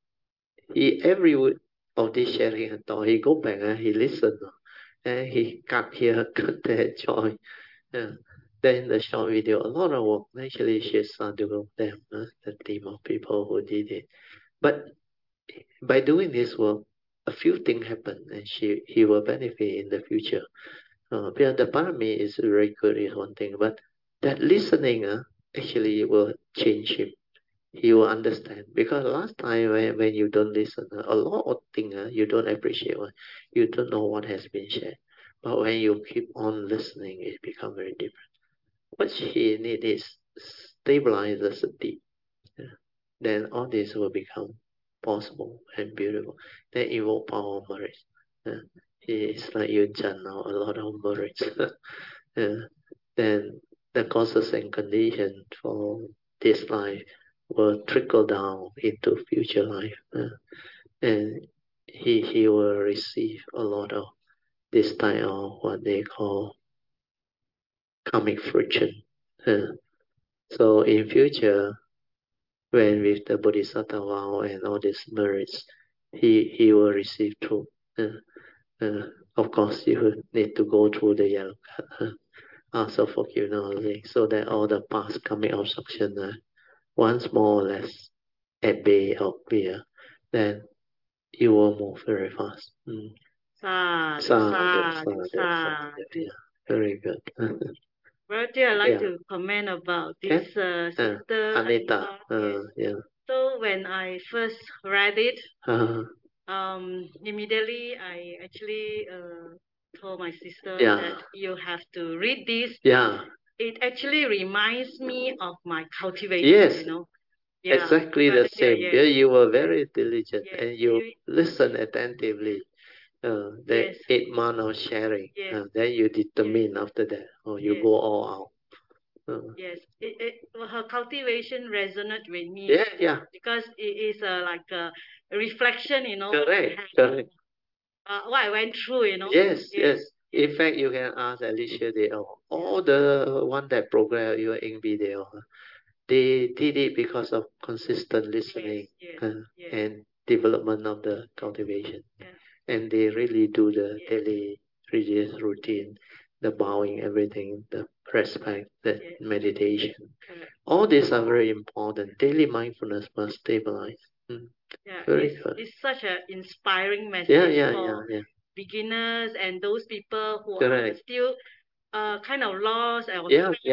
He every word of this sharing and thought he go back and he listen and he cut here, cut there, join. Yeah. Then the short video, a lot of work. Actually, she's sadhu of them, the team of people who did it. But by doing this work, a few things happen, and he will benefit in the future. Because the parami is very good is one thing, but that listening actually will change him. He will understand. Because last time when you don't listen, a lot of things you don't appreciate. You don't know what has been shared. But when you keep on listening, it becomes very different. What he need is stabilize the sati. Yeah. Then all this will become possible and beautiful. Then evoke power of merit. Yeah. It's like Yun Chan now, a lot of merits. Yeah. Then the causes and conditions for this life will trickle down into future life. And he will receive a lot of this type of what they call karmic friction. So in future, when with the Bodhisattva vow and all these merits, he will receive through. Uh, of course, you will need to go through the yellow card, ask for forgiveness, so that all the past karmic obstruction once more or less at bay or clear, then you will move very fast. Yeah. Very good. Roger, I'd like to comment about this sister Anita. Yeah. So when I first read it, immediately I actually told my sister that you have to read this. Yeah. It actually reminds me of my cultivation. Yes. Yeah, exactly the same. Yeah, you were very diligent and you listen attentively. The 8 months of sharing. Then you determine after that, or you go all out. Yes, her cultivation resonate with me. Yeah. Because it is like a reflection, Correct. what I went through, Yes. In fact, you can ask Alicia, they all the one that progress your NB, they did it because of consistent listening and development of the cultivation. And they really do the daily religious routine, the bowing, everything, the respect, the meditation. All these are very important. Daily mindfulness must stabilize. Very good. It's such an inspiring message for beginners and those people who are still kind of lost or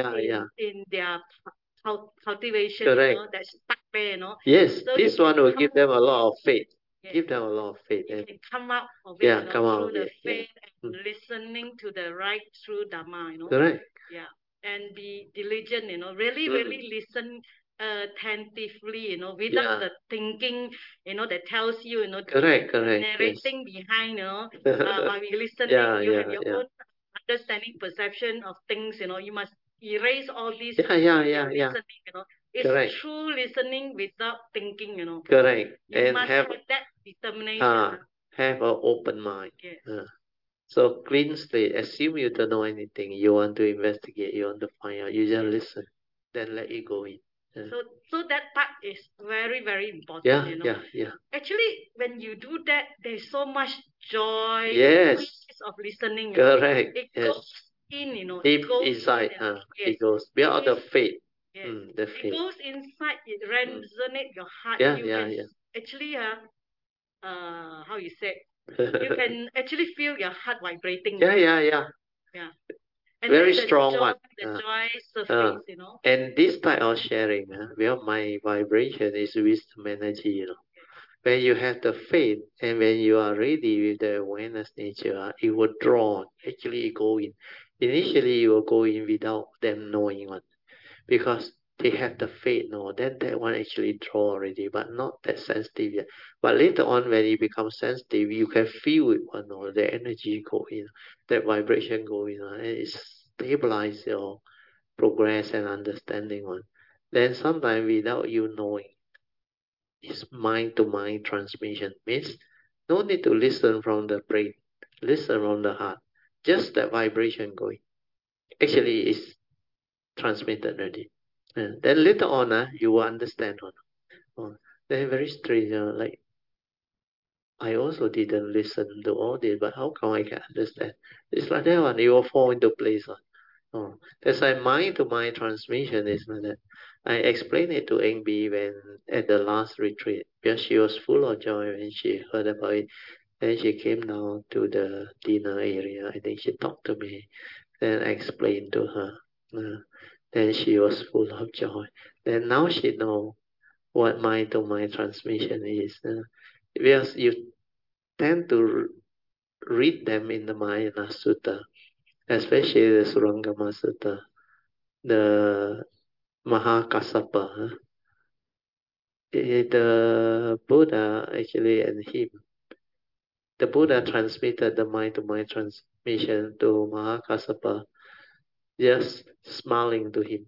in their cultivation, that's stuck there, Yes, So this one will give them a lot of faith. Give them a lot of faith. You can come out of it, through the faith and listening to the right through Dharma, Correct. Yeah, and be diligent, really listen attentively, without the thinking, that tells you, Correct. narrating behind, while you listening, you have your own understanding, perception of things, you must erase all these listening, it's true listening without thinking, Correct. You and must have that determination. have an open mind. Yes. So clean slate. Assume you don't know anything. You want to investigate. You want to find out. You just listen. Then let it go in. So that part is very, very important, Yeah. Actually, when you do that, there's so much joy, Yes. peace of listening. Correct. It goes in, Deep it goes inside. in, It goes beyond the faith. Yes. The It faith. goes inside, it resonates your heart. Yeah, You yeah, can yeah. actually, how you say, you can actually feel your heart vibrating. Yeah. Yeah. And Very then strong joy, one. the joy surface, And this type of sharing, well, my vibration is wisdom energy, When you have the faith and when you are ready with the awareness nature, it will draw. Actually, it go in. Initially, you will go in without them knowing one, because they have the faith, then that one actually draw already, but not that sensitive yet. But later on, when it becomes sensitive, you can feel it, the energy go in, that vibration go in, and it stabilize your progress and understanding one. Then sometimes without you knowing, it's mind to mind transmission. Means no need to listen from the brain, listen from the heart. Just that vibration going. Actually, it's transmitted already. And then later on, you will understand one. Then very strange, like I also didn't listen to all this, but how come I can understand? It's like that one, you will fall into place. That's why mind to mind transmission is like that. I explained it to Eng when at the last retreat, because she was full of joy when she heard about it. Then she came down to the dinner area. I think she talked to me. Then I explained to her. Then she was full of joy. Then now she know what mind to mind transmission is. Because you tend to read them in the Mayana Sutta, especially the Surangama Sutta, the Mahakassapa. The Buddha actually and him, the Buddha transmitted the mind to mind transmission to Mahakassapa, just smiling to him.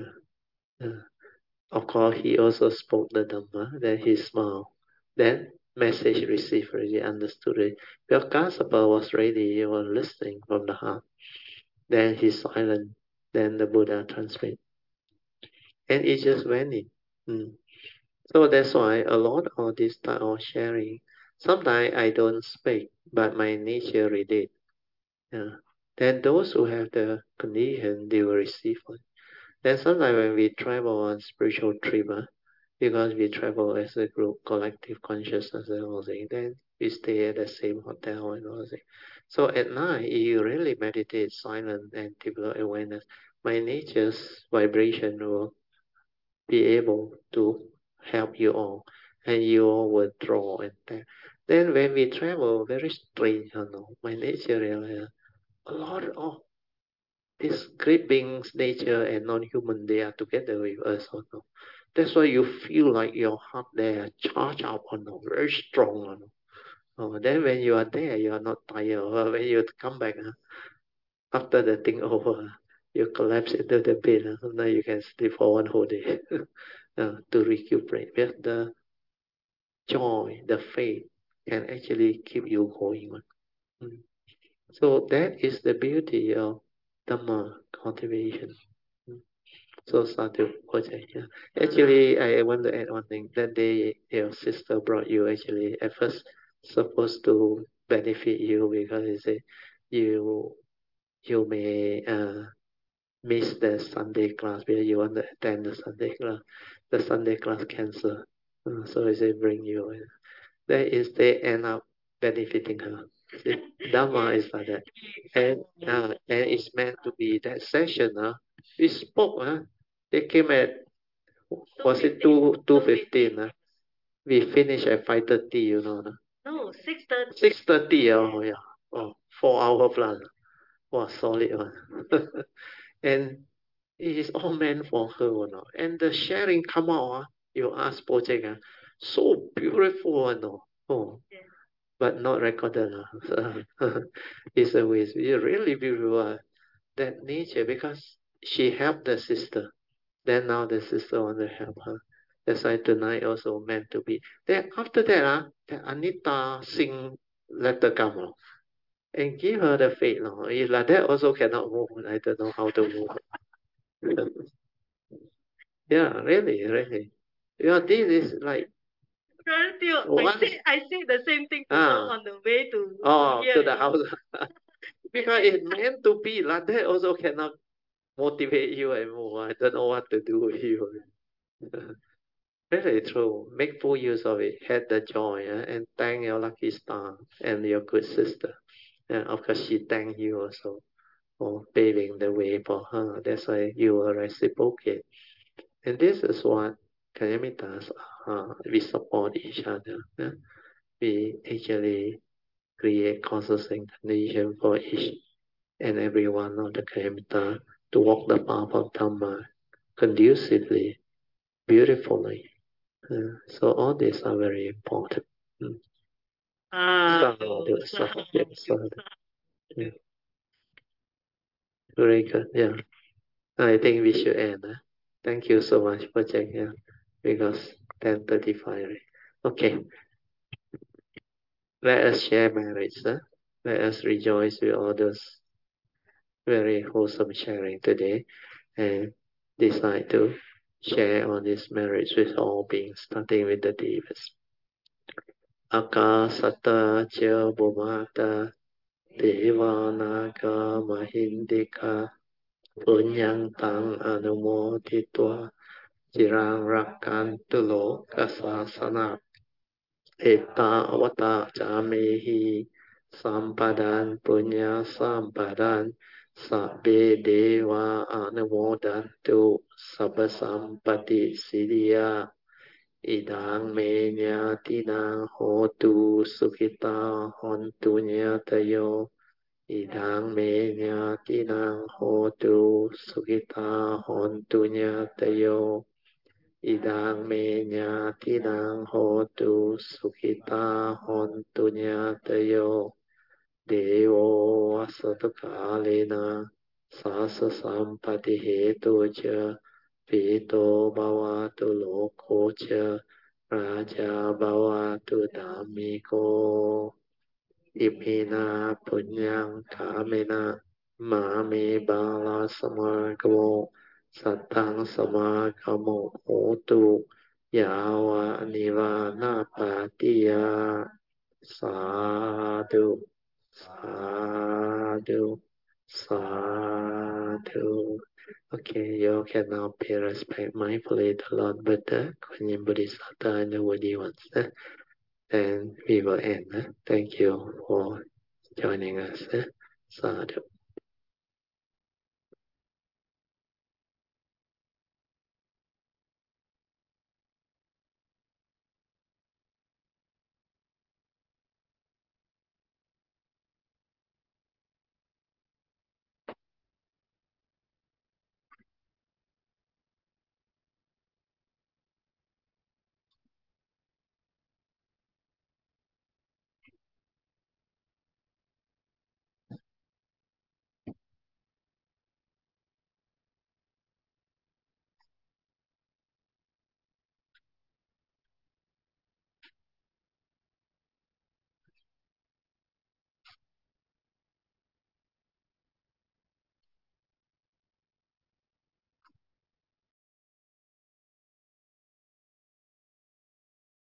Of course, he also spoke the Dhamma, then he smiled. Then message received already, understood it. Because Kassapa was ready, he was listening from the heart. Then he silent. Then the Buddha transmit. And it just went in. So that's why a lot of this type of sharing, sometimes I don't speak, but my nature read it. Yeah. Then those who have the condition, they will receive it. Then sometimes when we travel on spiritual trip, because we travel as a group, collective consciousness and all that, then we stay at the same hotel and all that. So at night, you really meditate silent and develop awareness. My nature's vibration will be able to help you all, and you all will draw and that. Then when we travel, very strange, my nature really, a lot of these great beings, nature and non-human, they are together with us, That's why you feel like your heart there charge up, very strong, Then when you are there, you are not tired. When you come back, after the thing over, you collapse into the bed. Now you can sleep for one whole day to recuperate. But the joy, the faith can actually keep you going on. So that is the beauty of Dhamma cultivation. So Sadhu project. Yeah. Actually, I want to add one thing. That day, your sister brought you actually at first supposed to benefit you because they say you may miss the Sunday class because you want to attend the Sunday class. The Sunday class cancel. So I say bring you. That is they end up benefiting her. See, Dhamma is like that. And it's meant to be that session. We spoke. They came at, was it 2:15? We finished at 5:30, No, 6:30. 6:30, oh yeah. Oh, 4 hour plus. Wow, solid one. And it is all meant for her, And the sharing come out, you ask project, so beautiful, Oh, but not recorded. It's a waste. It's really beautiful, that nature, because she helped the sister. Then now the sister want to help her. That's why tonight also meant to be. Then after that, the Anita sing Let the Come, and give her the faith. If like that also cannot move. I don't know how to move. Yeah, really, really. This is like I say the same thing to her on the way to here. To the house. Because it's meant to be like that also cannot motivate you anymore. I don't know what to do with you. Really true. Make full use of it. Had the joy, and thank your lucky star and your good sister. And of course, she thank you also for paving the way for her. That's why you will reciprocate. And this is what Kayamitas we support each other. We actually create causes and conditions for each and every one of the Kayamita to walk the path of Dhamma conducively, beautifully. So all these are very important. Sadhu, sadhu. Yeah. Very good. Yeah. I think we should end. Thank you so much for checking. Because 10:35. Okay. Let us share marriage. Let us rejoice with all those very wholesome sharing today and decide to share on this marriage with all beings, starting with the devas. Akasata cha bhumata devanaga mahindika punyang tang anumoditwa jirang rakantu lokasasana Etta avata jamehi sampadan punya sampadan sabbe deva anumodantu sabba sampati siddhya idang me nyatinang hotu sukhita hontu nyatayo idang me nyatinang hotu sukhita hontu nyatayo Idang me nyatinang hotu sukhita hontu nyatayo devo asatakalena sasa sampati hetu cha pito bhavatu loko cha Raja Bhavatu Dhammiko Imina Punyang Kamena Mami Bala Samargamo Satang Samargamo Hotu Yawa Nivana Patiya Sadhu Sadhu Sadhu. Okay, you can now pay respect mindfully to Lord Buddha, Kuan Yin Bodhisattva, and the worthy ones. And we will end. Thank you for joining us. Sadhu.